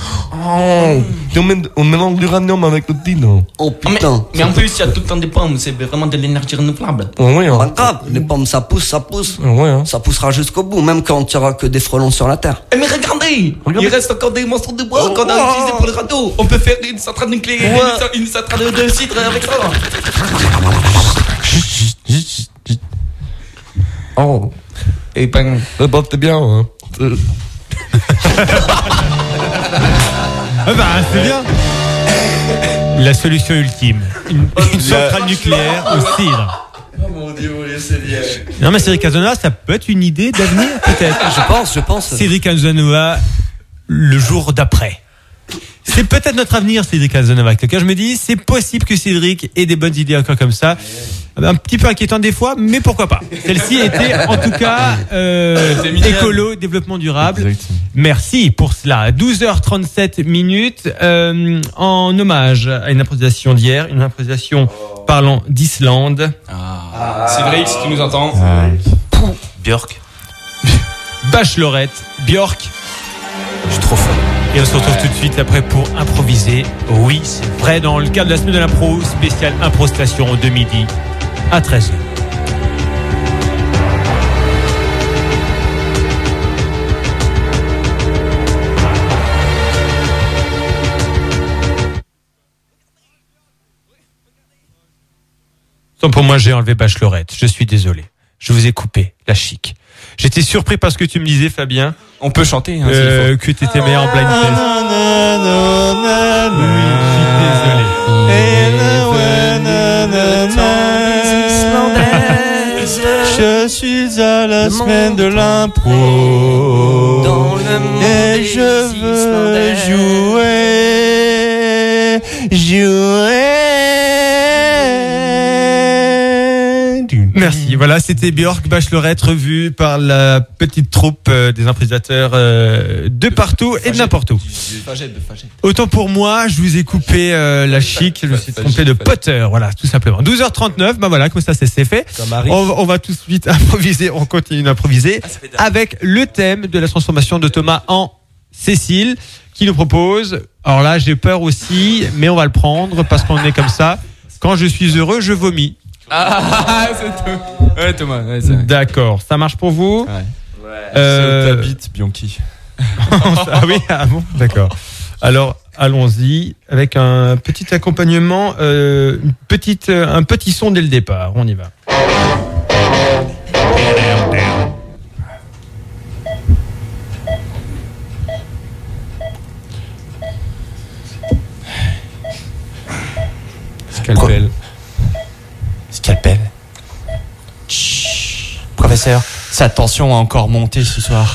Speaker 10: On mélange l'uranium avec le cidre.
Speaker 15: Oh putain.
Speaker 9: Mais en plus, il y a tout le temps des pommes, c'est vraiment de l'énergie renouvelable.
Speaker 10: Oui,
Speaker 15: Pas grave, les pommes ça pousse. Ça poussera jusqu'au bout, même quand il n'y aura que des frelons sur la terre.
Speaker 9: Mais regardez, il reste encore des monstres de bois qu'on a utilisés pour le radeau. On peut faire une centrale nucléaire, une centrale de cidre avec ça.
Speaker 10: Oh.
Speaker 9: Et ben,
Speaker 10: t'es bien, hein.
Speaker 2: C'est bien. La solution ultime. Une centrale nucléaire au cidre.
Speaker 3: Oh mon Dieu, c'est bien.
Speaker 2: Non mais Cédric Casanova, ça peut être une idée d'avenir peut-être.
Speaker 15: Je pense.
Speaker 2: Cédric Casanova, le jour d'après. C'est peut-être notre avenir, Cédric Casanova. Quand je me dis, c'est possible que Cédric ait des bonnes idées encore comme ça. Un petit peu inquiétant des fois, mais pourquoi pas. Celle-ci était en tout cas écolo, développement durable. Exact. Merci pour cela. 12h37 minutes en hommage à une improvisation d'hier, une improvisation parlant d'Islande.
Speaker 9: Cédric, si tu nous entends.
Speaker 5: Björk.
Speaker 2: Bachelorette, Björk.
Speaker 5: Je suis trop fan.
Speaker 2: Et on se retrouve tout de suite après pour improviser. Oui, c'est vrai, dans le cadre de la semaine de l'impro, spéciale Impro Station de midi à 13h. Tant pour moi, j'ai enlevé Bachelorette. Je suis désolé. Je vous ai coupé la chic. J'étais surpris parce que tu me disais, Fabien.
Speaker 9: On peut chanter, hein,
Speaker 2: que t'étais meilleur en blind test. Oui,
Speaker 16: je suis désolé. Je suis à la semaine de l'impro et je veux jouer.
Speaker 2: Merci. Voilà, c'était Björk, Bachelorette, revue par la petite troupe des improvisateurs de partout et de n'importe où. Autant pour moi, je vous ai coupé la chic, je me suis trompé de Potter, voilà, tout simplement. 12h39, ben voilà, comme ça c'est fait. On va tout de suite improviser, on continue d'improviser avec le thème de la transformation de Thomas en Cécile, qui nous propose, alors là j'ai peur aussi, mais on va le prendre parce qu'on est comme ça, quand je suis heureux, je vomis.
Speaker 9: C'est tout. Ouais, Thomas. Ouais,
Speaker 2: d'accord, ça marche pour vous?
Speaker 3: Ouais. T'habites, Bianchi.
Speaker 2: Ah oui, ah bon, d'accord. Alors, allons-y avec un petit accompagnement, un petit son dès le départ. On y va.
Speaker 3: Scalpel. Chut. Professeur, sa tension a encore monté ce soir.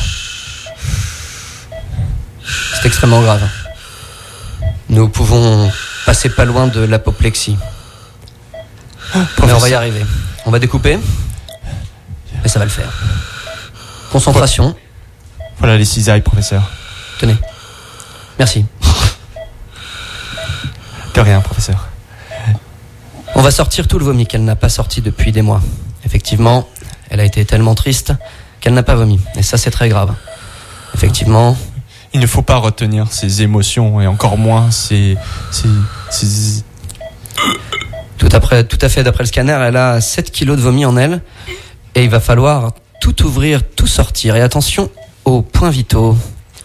Speaker 15: C'est extrêmement grave. Nous pouvons passer pas loin de l'apoplexie. Mais on va y arriver. On va découper. Et ça va le faire. Concentration.
Speaker 3: Voilà les cisailles, professeur.
Speaker 15: Tenez. Merci.
Speaker 3: De rien, professeur.
Speaker 15: On va sortir tout le vomi qu'elle n'a pas sorti depuis des mois. Effectivement, elle a été tellement triste qu'elle n'a pas vomi. Et ça, c'est très grave. Effectivement.
Speaker 3: Il ne faut pas retenir ses émotions et encore moins ses...
Speaker 15: Tout à fait, d'après le scanner, elle a 7 kilos de vomi en elle. Et il va falloir tout ouvrir, tout sortir. Et attention aux points vitaux.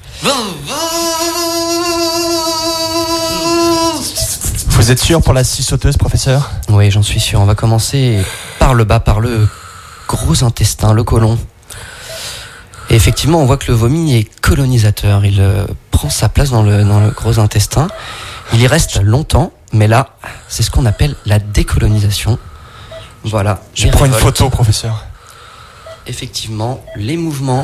Speaker 3: Vous êtes sûr pour la scie sauteuse, professeur ?
Speaker 15: Oui, j'en suis sûr. On va commencer par le bas, par le gros intestin, le côlon. Et effectivement, on voit que le vomi est colonisateur. Il prend sa place dans le gros intestin. Il y reste longtemps, mais là, c'est ce qu'on appelle la décolonisation. Voilà.
Speaker 3: Je prends une photo, professeur.
Speaker 15: Effectivement, les mouvements.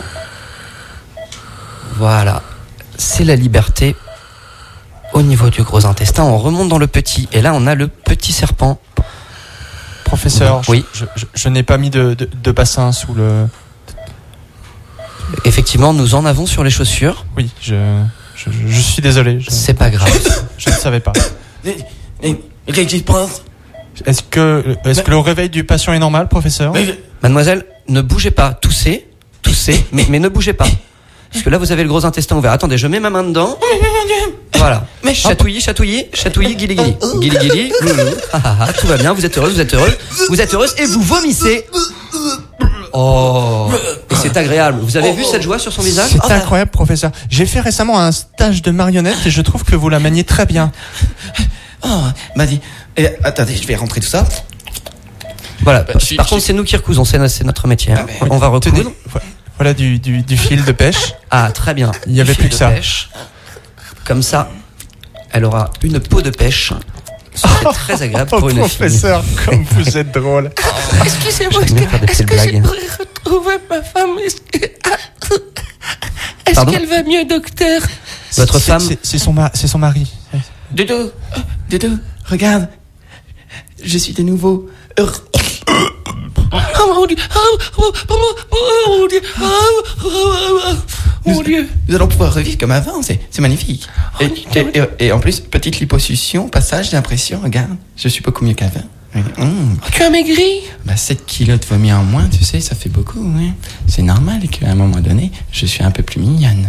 Speaker 15: Voilà. C'est la liberté. Au niveau du gros intestin, on remonte dans le petit. Et là, on a le petit serpent.
Speaker 3: Professeur,
Speaker 15: oui.
Speaker 3: Je n'ai pas mis de bassin sous le...
Speaker 15: Effectivement, nous en avons sur les chaussures.
Speaker 3: Oui, je suis désolé.
Speaker 15: C'est pas grave.
Speaker 3: Je ne savais pas.
Speaker 13: Qu'est-ce qui se passe ?
Speaker 3: Est-ce que le réveil du patient est normal, professeur ?
Speaker 15: Mademoiselle, ne bougez pas. Toussez, mais ne bougez pas. Parce que là, vous avez le gros intestin ouvert. Attendez, je mets ma main dedans. Voilà. Chatouillis, guili, loulou. Tout va bien, vous êtes heureuse et vous vomissez. Oh, et c'est agréable. Vous avez vu cette joie sur son visage ?
Speaker 3: C'est incroyable, professeur. J'ai fait récemment un stage de marionnette et je trouve que vous la maniez très bien.
Speaker 13: Vas-y. Attendez, je vais rentrer tout ça.
Speaker 15: Voilà. Par contre, c'est nous qui recousons. C'est notre métier. Hein. On va recoudre.
Speaker 3: Tenez, voilà du fil de pêche.
Speaker 15: Ah, très bien.
Speaker 3: Il n'y avait plus que ça.
Speaker 15: Pêche. Comme ça, elle aura une peau de pêche. C'est très agréable pour une
Speaker 3: professeur, fille. Comme vous êtes drôle.
Speaker 8: Excusez-moi, est-ce que j'aimerais retrouver ma femme? Est-ce qu'elle va mieux, docteur?
Speaker 15: Votre femme?
Speaker 3: C'est son mari.
Speaker 13: Doudou, regarde. Je suis de nouveau heureux.
Speaker 8: Oh mon Dieu! Mon Dieu!
Speaker 13: Nous allons pouvoir revivre comme avant, c'est magnifique. Et en plus, petite liposuction, passage d'impression, regarde, je suis beaucoup mieux qu'avant.
Speaker 8: Tu as maigri?
Speaker 13: 7 kilos de vomi en moins, tu sais, ça fait beaucoup, hein. C'est normal qu'à un moment donné, je suis un peu plus mignonne.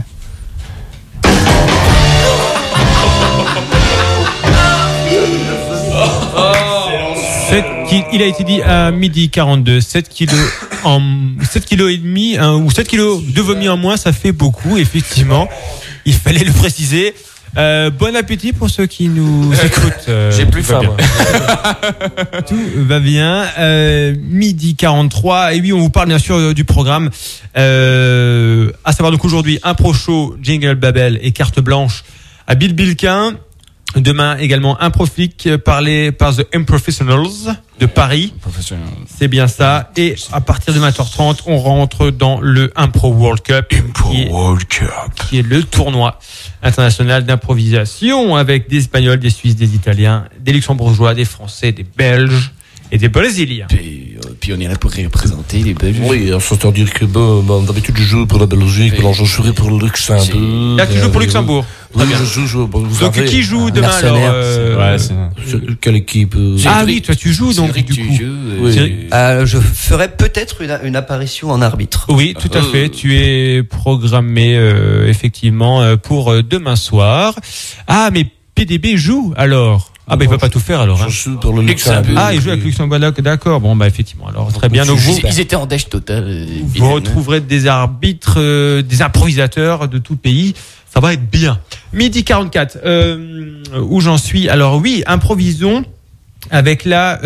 Speaker 2: Il a été dit à 12h42, 7 kilos et demi, ou 7 kilos de vomi en moins, ça fait beaucoup, effectivement. Il fallait le préciser. Bon appétit pour ceux qui nous écoutent.
Speaker 10: J'ai plus faim, moi.
Speaker 2: Tout va bien. 12h43. Et oui, on vous parle bien sûr du programme. À savoir donc aujourd'hui, Impro Show, Jingle Babel et Carte Blanche à Bilbilquin. Demain également Improflic parlé par The Improfessionals de Paris. C'est bien ça. Et à partir de 20h30, on rentre dans le Impro World Cup. Qui est le tournoi international d'improvisation avec des Espagnols, des Suisses, des Italiens, des Luxembourgeois, des Français, des Belges et des Brésiliens.
Speaker 11: Puis on est là pour représenter les Belges.
Speaker 10: Oui, c'est-à-dire que d'habitude je joue pour la Belgique, alors je jouerai pour le Luxembourg.
Speaker 2: Là, tu joues pour Luxembourg.
Speaker 10: Oui, je joue.
Speaker 2: Donc qui joue demain alors
Speaker 10: quelle équipe
Speaker 2: Ah oui, toi tu joues donc du coup.
Speaker 15: Je ferai peut-être une apparition en arbitre.
Speaker 2: Oui, tout à fait. Tu es programmé effectivement pour demain soir. Ah mais PDB joue alors. Ah bah il peut pas tout faire alors.
Speaker 10: Je joue pour le Luxembourg.
Speaker 2: Ah il joue avec Luxembourg, d'accord. Bon bah effectivement alors très bien. Donc
Speaker 11: ils étaient en dèche total.
Speaker 2: Vous retrouverez des arbitres, des improvisateurs de tout pays. Ça va être bien. 12h44. Où j'en suis? Alors oui, improvisons avec là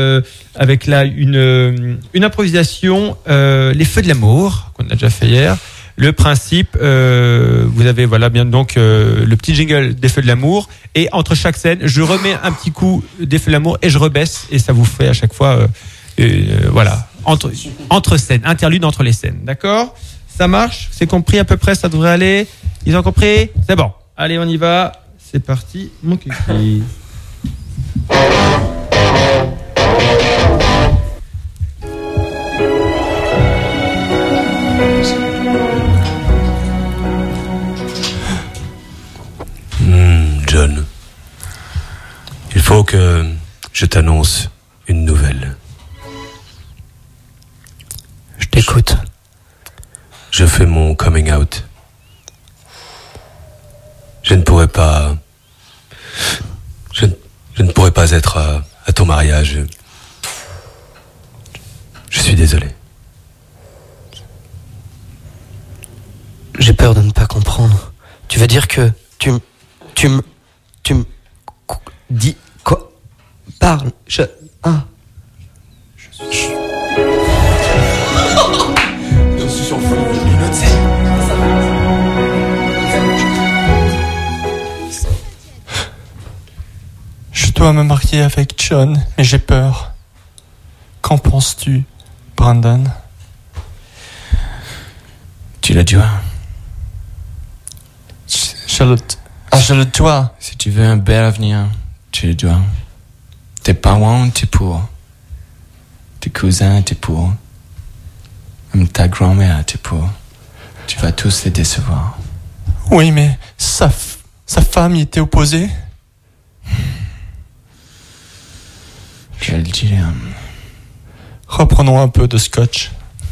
Speaker 2: une improvisation, les feux de l'amour qu'on a déjà fait hier. Le principe, vous avez voilà bien donc le petit jingle des feux de l'amour, et entre chaque scène, je remets un petit coup des feux de l'amour et je rebaisse, et ça vous fait à chaque fois voilà entre scènes, interlude entre les scènes, d'accord? Ça marche? C'est compris à peu près? Ça devrait aller? Ils ont compris? C'est bon. Allez, on y va. C'est parti, mon kiki.
Speaker 17: John, il faut que je t'annonce une nouvelle.
Speaker 6: Je t'écoute.
Speaker 17: Je fais mon coming out. Je ne pourrais pas être à ton mariage. Je suis désolé.
Speaker 6: J'ai peur de ne pas comprendre. Tu veux dire que tu me dis quoi? Parle.
Speaker 16: Je dois me marier avec John, mais j'ai peur. Qu'en penses-tu, Brandon?
Speaker 11: Tu le dois.
Speaker 16: Je le dois.
Speaker 11: Si tu veux un bel avenir, tu le dois. Tes parents, t'es pour. Tes cousins, t'es pour. Même ta grand-mère, t'es pour. Tu vas tous les décevoir.
Speaker 16: Oui, mais sa femme y était opposée.
Speaker 11: Quel dilemme.
Speaker 16: Reprenons un peu de scotch.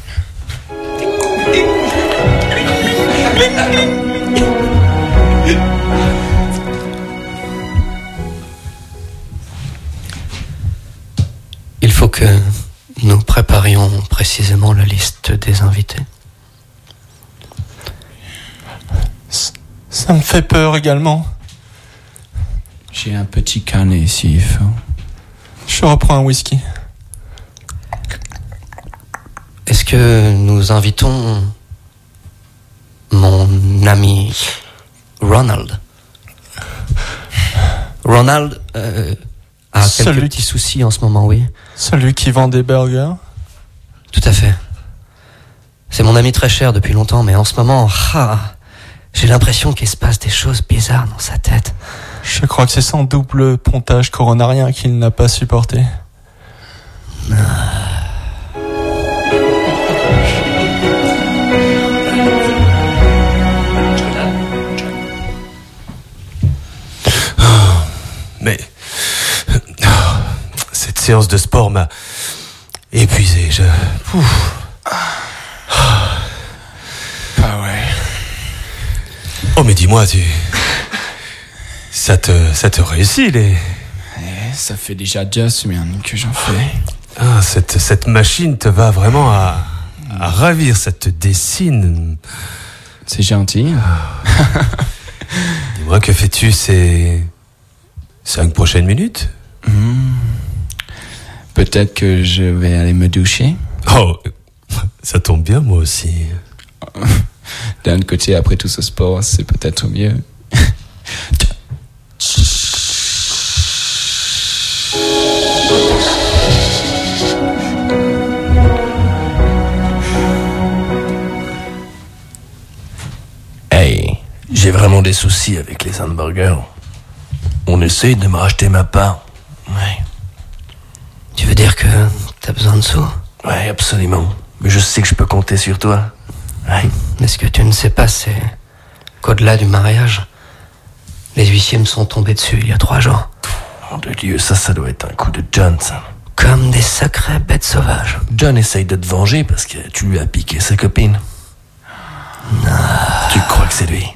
Speaker 6: Il faut que nous préparions précisément la liste des invités.
Speaker 16: Ça me fait peur également.
Speaker 11: J'ai un petit carnet s'il faut.
Speaker 16: Je reprends un whisky.
Speaker 6: Est-ce que nous invitons mon ami Ronald? Ronald a quelques petits soucis en ce moment, oui.
Speaker 16: Celui qui vend des burgers?
Speaker 6: Tout à fait. C'est mon ami très cher depuis longtemps, mais en ce moment, j'ai l'impression qu'il se passe des choses bizarres dans sa tête.
Speaker 16: Je crois que c'est son double pontage coronarien qu'il n'a pas supporté.
Speaker 17: Mais cette séance de sport m'a épuisé.
Speaker 11: Ah ouais.
Speaker 17: Oh mais dis-moi, ça te réussit
Speaker 11: ça fait déjà 2 semaines que j'en fais.
Speaker 17: Ah, cette machine te va vraiment à ravir, ça te dessine.
Speaker 11: C'est gentil.
Speaker 17: Dis-moi, que fais-tu ces 5 prochaines minutes?
Speaker 11: Peut-être que je vais aller me doucher.
Speaker 17: Oh, ça tombe bien, moi aussi.
Speaker 11: D'un côté, après tout ce sport, c'est peut-être mieux.
Speaker 10: Hey, j'ai vraiment des soucis avec les hamburgers. On essaye de me racheter ma part. Ouais.
Speaker 6: Tu veux dire que t'as besoin de sous?
Speaker 10: Ouais, absolument. Mais je sais que je peux compter sur toi. Ouais.
Speaker 6: Mais ce que tu ne sais pas, c'est qu'au-delà du mariage, les huissiers me sont tombés dessus il y a 3 jours.
Speaker 10: Mon Dieu, ça doit être un coup de John, ça.
Speaker 6: Comme des sacrées bêtes sauvages.
Speaker 10: John essaye de te venger parce que tu lui as piqué sa copine.
Speaker 6: Non.
Speaker 10: Tu crois que c'est lui?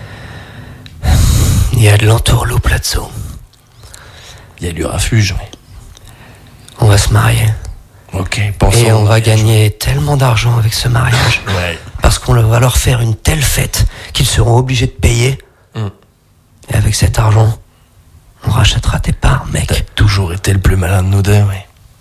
Speaker 6: Il y a de l'entourloupe là-dessous.
Speaker 10: Il y a du refuge, oui.
Speaker 6: On va se marier.
Speaker 10: Ok,
Speaker 6: et on va gagner tellement d'argent avec ce mariage.
Speaker 10: Ouais.
Speaker 6: Parce qu'on va leur faire une telle fête qu'ils seront obligés de payer. Et avec cet argent, On rachètera tes parts, mec.
Speaker 10: T'as toujours été le plus malin de nous deux, oui.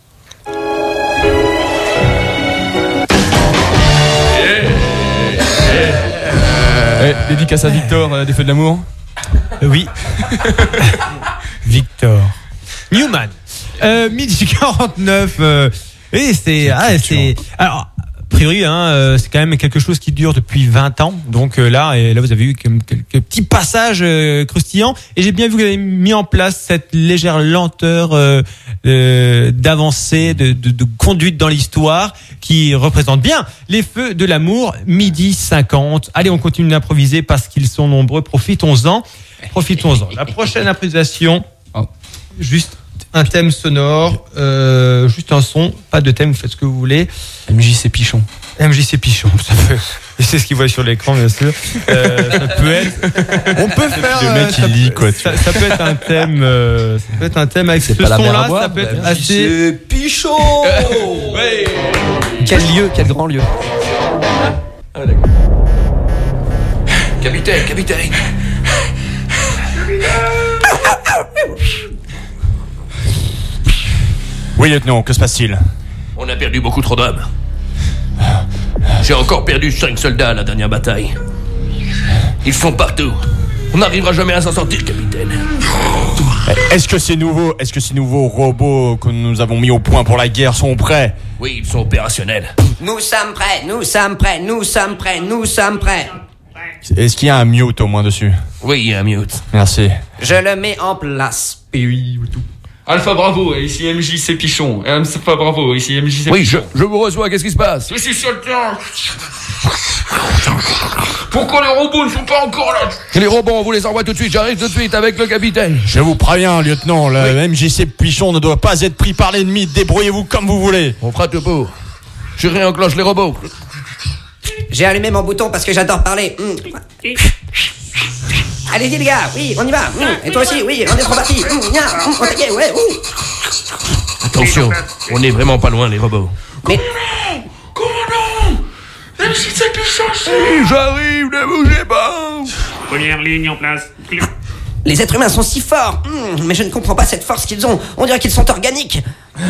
Speaker 9: Dédicace à Victor, des Feux de l'amour.
Speaker 2: Oui. Victor. Newman. Midi 49. Et c'est. Alors, a priori, c'est quand même quelque chose qui dure depuis 20 ans. Donc là, vous avez eu quelques petits passages croustillants. Et j'ai bien vu que vous avez mis en place cette légère lenteur d'avancée, de conduite dans l'histoire, qui représente bien les Feux de l'amour. Midi 50. Allez, on continue d'improviser parce qu'ils sont nombreux. Profitons-en. La prochaine improvisation, juste un thème sonore, juste un son, pas de thème, vous faites ce que vous voulez.
Speaker 11: MJC Pichon.
Speaker 2: MJC Pichon, ça peut. C'est ce qu'il voit sur l'écran, bien sûr. Ça peut être. On peut faire.
Speaker 3: Le mec il lit quoi.
Speaker 2: Ça peut être un thème. Ça peut être un thème avec ce son-là. Ça peut être assez.
Speaker 11: Pichon.
Speaker 2: Ouais.
Speaker 11: Quel grand lieu. Ah d'accord. Capitaine.
Speaker 3: Oui, lieutenant, que se passe-t-il?
Speaker 10: On a perdu beaucoup trop d'hommes. J'ai encore perdu 5 soldats à la dernière bataille. Ils sont partout. On n'arrivera jamais à s'en sortir, capitaine.
Speaker 3: Est-ce que ces nouveaux robots que nous avons mis au point pour la guerre sont prêts?
Speaker 10: Oui, ils sont opérationnels.
Speaker 15: Nous sommes prêts.
Speaker 3: Est-ce qu'il y a un mute au moins dessus?
Speaker 10: Oui, il y a un mute.
Speaker 3: Merci.
Speaker 15: Je le mets en place.
Speaker 9: Alpha Bravo, ici MJC Pichon. Alpha Bravo, ici MJC Pichon.
Speaker 10: Oui, je vous reçois, qu'est-ce qui se passe?
Speaker 9: Je suis sur le terrain. Pourquoi les robots ne sont pas encore là?
Speaker 10: Les robots, on vous les envoie tout de suite, j'arrive tout de suite avec le capitaine.
Speaker 3: Je vous préviens, lieutenant, le MJC Pichon ne doit pas être pris par l'ennemi. Débrouillez-vous comme vous voulez.
Speaker 10: On fera tout pour. Je réenclenche les robots.
Speaker 15: J'ai allumé mon bouton parce que j'adore parler. Allez-y les gars, oui, on y va. Et toi aussi, oui, on est trop partis. On t'inquiète, ouais.
Speaker 10: Attention, on est vraiment pas loin les robots.
Speaker 15: Mais...
Speaker 9: Commandant MJC Pichon,
Speaker 10: j'arrive, ne bougez pas.
Speaker 18: Première ligne en place.
Speaker 15: Les êtres humains sont si forts, mais je ne comprends pas cette force qu'ils ont. On dirait qu'ils sont organiques.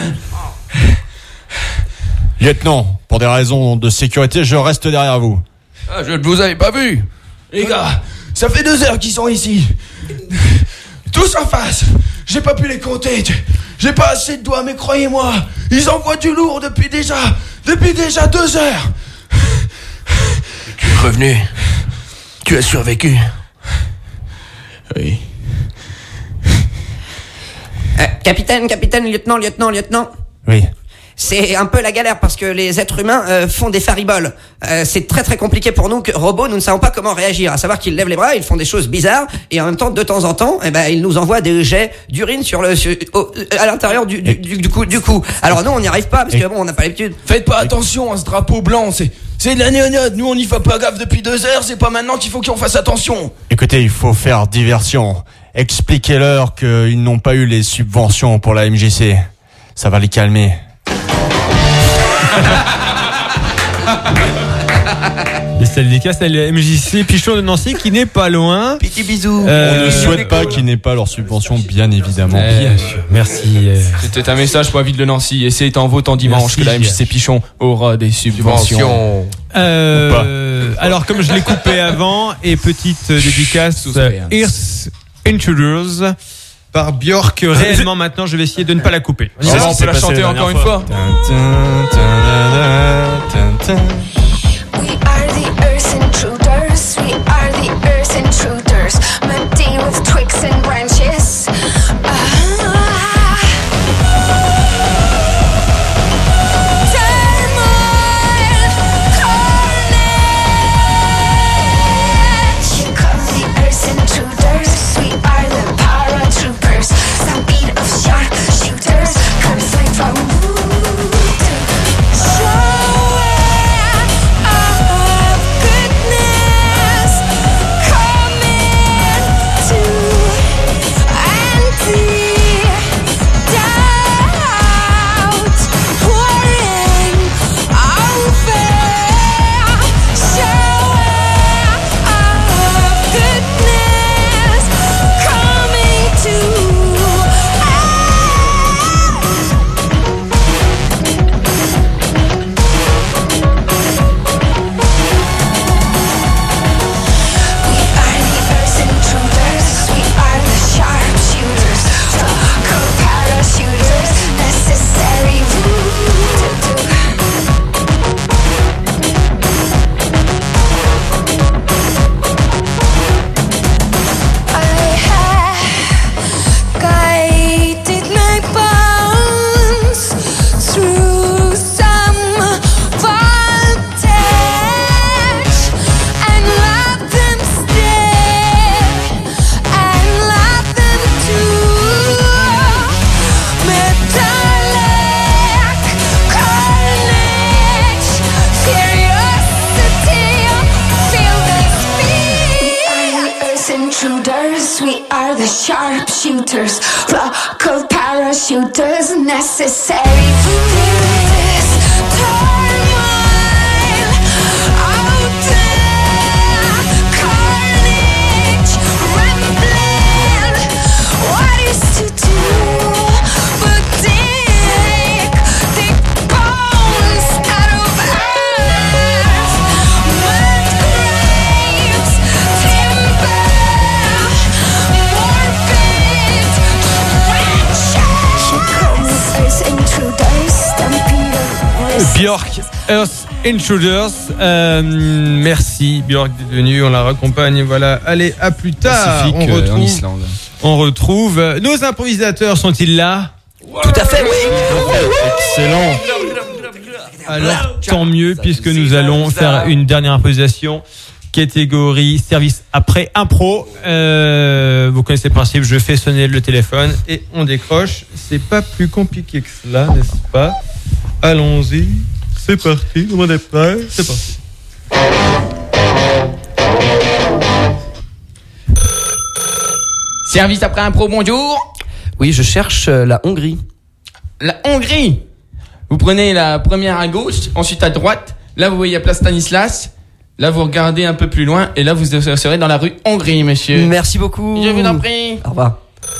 Speaker 3: Lieutenant, pour des raisons de sécurité, je reste derrière vous.
Speaker 10: Ah, je ne vous avais pas vu.
Speaker 7: Les gars, ça fait 2 heures qu'ils sont ici. Tous en face. J'ai pas pu les compter. J'ai pas assez de doigts, mais croyez-moi, ils envoient du lourd depuis déjà 2 heures.
Speaker 10: Tu es revenu. Tu as survécu.
Speaker 11: Oui.
Speaker 15: Capitaine, lieutenant.
Speaker 3: Oui.
Speaker 15: C'est un peu la galère parce que les êtres humains font des fariboles. C'est très très compliqué pour nous, robots, nous ne savons pas comment réagir. À savoir qu'ils lèvent les bras, ils font des choses bizarres et en même temps, de temps en temps, ils nous envoient des jets d'urine à l'intérieur du cou. Alors nous, on n'y arrive pas parce que on n'a pas l'habitude.
Speaker 7: Faites pas attention à ce drapeau blanc, c'est de la néonate. Nous, on n'y fait pas gaffe depuis 2 heures. C'est pas maintenant qu'il faut qu'on fasse attention.
Speaker 3: Écoutez, il faut faire diversion. Expliquez-leur qu'ils n'ont pas eu les subventions pour la MJC. Ça va les calmer.
Speaker 2: Et c'est le dédicace à la MJC Pichon de Nancy qui n'est pas loin.
Speaker 15: Petit bisou.
Speaker 3: On ne souhaite pas qu'ils n'aient pas leur subvention, bien évidemment.
Speaker 2: Bien sûr. Merci.
Speaker 9: C'était un message pour la ville de Nancy et c'est en votant dimanche que la MJC Pichon aura des subventions.
Speaker 2: Alors comme je l'ai coupé avant, et petite dédicace Earth Intruders par Björk. Réellement maintenant je vais essayer de ne pas la couper.
Speaker 9: On peut la chanter encore une fois.
Speaker 19: We are the earth intruders. We are the earth intruders. Melting with twigs and branches. Show shooters, we are the sharpshooters. Flock of parachuters necessary to this turmoil. Out there, carnage, rambling. What is to do but dig bones out of earth? Mud graves, timber, morbid trenches. Here comes Earth Intruders, stampede of
Speaker 2: Björk, Earth Intruders. Merci Björk d'être venue, on la raccompagne. Voilà, allez, à plus tard.
Speaker 9: En Islande.
Speaker 2: On retrouve. Nos improvisateurs sont-ils là?
Speaker 15: Tout à fait, oui.
Speaker 2: Excellent. Alors, tant mieux, puisque nous allons faire une dernière improvisation. Catégorie service après impro. Vous connaissez le principe, je fais sonner le téléphone et on décroche. C'est pas plus compliqué que cela, n'est-ce pas? Allons-y, c'est parti, tout le monde est prêt, c'est parti.
Speaker 9: Service après impro, bonjour.
Speaker 15: Oui, je cherche la Hongrie.
Speaker 9: La Hongrie. Vous prenez la première à gauche, ensuite à droite. Là, vous voyez la place Stanislas. Là, vous regardez un peu plus loin. Et là, vous serez dans la rue Hongrie, monsieur.
Speaker 15: Merci beaucoup.
Speaker 9: Je vous en prie.
Speaker 15: Au revoir.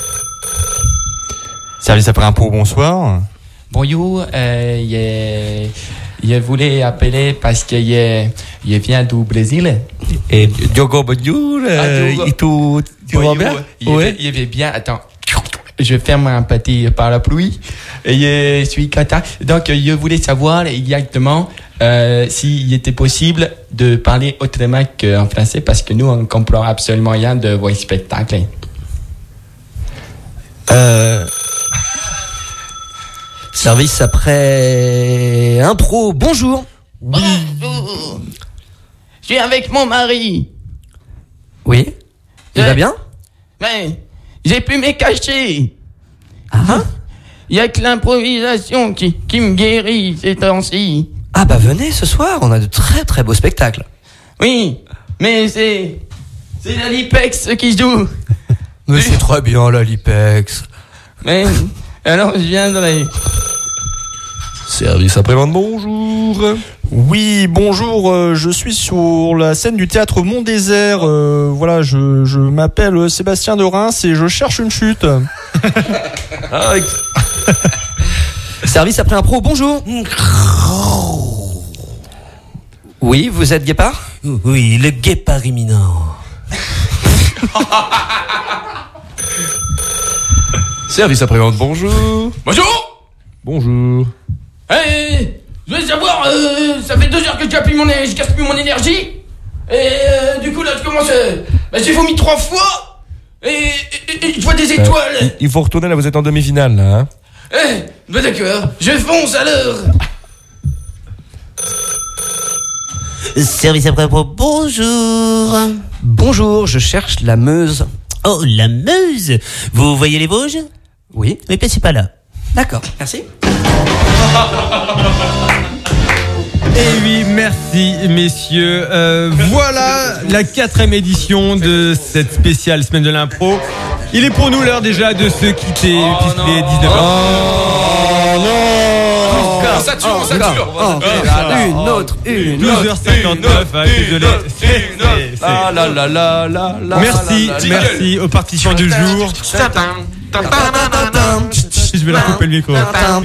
Speaker 3: Service après impro, bonsoir.
Speaker 9: Bonjour, je voulais appeler parce que je viens du Brésil.
Speaker 10: Et Diogo, bonjour. Et tout va bien?
Speaker 9: Oui. Je vais bien. Attends. Je ferme un petit parapluie. Et je suis content. Donc, je voulais savoir exactement s'il était possible de parler autrement qu'en français parce que nous, on ne comprend absolument rien de vos spectacles.
Speaker 15: Service après impro, bonjour.
Speaker 9: Bonjour. Je suis avec mon mari.
Speaker 15: Oui. Il va bien?
Speaker 9: Mais j'ai pu me cacher. Il y a que l'improvisation qui me guérit ces temps-ci.
Speaker 15: Ah bah venez ce soir, on a de très très beaux spectacles.
Speaker 9: Oui, mais c'est la Lipex qui joue.
Speaker 15: Mais c'est très bien la Lipex.
Speaker 9: Mais alors je viendrai.
Speaker 10: Service après-vente, bonjour.
Speaker 16: Oui, bonjour, je suis sur la scène du théâtre Mont Désert. Voilà, je m'appelle Sébastien de Reims et je cherche une chute.
Speaker 15: Service après impro, bonjour. Oui, vous êtes guépard?
Speaker 6: Oui, le guépard imminent.
Speaker 10: Service après-vente, bonjour.
Speaker 9: Bonjour.
Speaker 10: Bonjour.
Speaker 9: Hey, je veux savoir, ça fait 2 heures que je gaspille mon énergie. Et du coup là je commence, j'ai vomi 3 fois. Et je vois des étoiles.
Speaker 10: Il faut retourner là, vous êtes en demi-finale là. Hein.
Speaker 9: Bah d'accord, je fonce alors.
Speaker 6: Service après impro, bonjour.
Speaker 15: Bonjour, je cherche la Meuse.
Speaker 6: Oh, la Meuse. Vous voyez les Vosges?
Speaker 15: Oui.
Speaker 6: Mais c'est pas là.
Speaker 15: D'accord, merci.
Speaker 2: Et oui, merci messieurs. Voilà la 4e édition de cette spéciale semaine de l'impro. Il est pour nous l'heure déjà de se quitter puisqu'il est 19h.
Speaker 9: Ça dure.
Speaker 15: Une autre.
Speaker 2: 12h59, désolé. Merci aux participants du jour. Je vais leur couper le micro.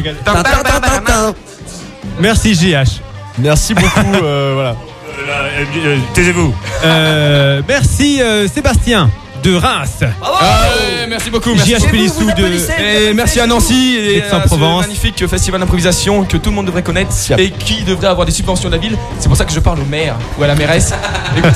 Speaker 2: Merci GH.
Speaker 16: Merci beaucoup, voilà.
Speaker 17: Taisez-vous.
Speaker 2: Merci Sébastien de Reims.
Speaker 9: Merci beaucoup.
Speaker 2: JH Pélissou
Speaker 9: et merci à Nancy et à ce
Speaker 2: Provence.
Speaker 9: magnifique festival d'improvisation que tout le monde devrait connaître et qui devrait avoir des subventions de la ville. C'est pour ça que je parle au maire ou à la mairesse. Écoutez,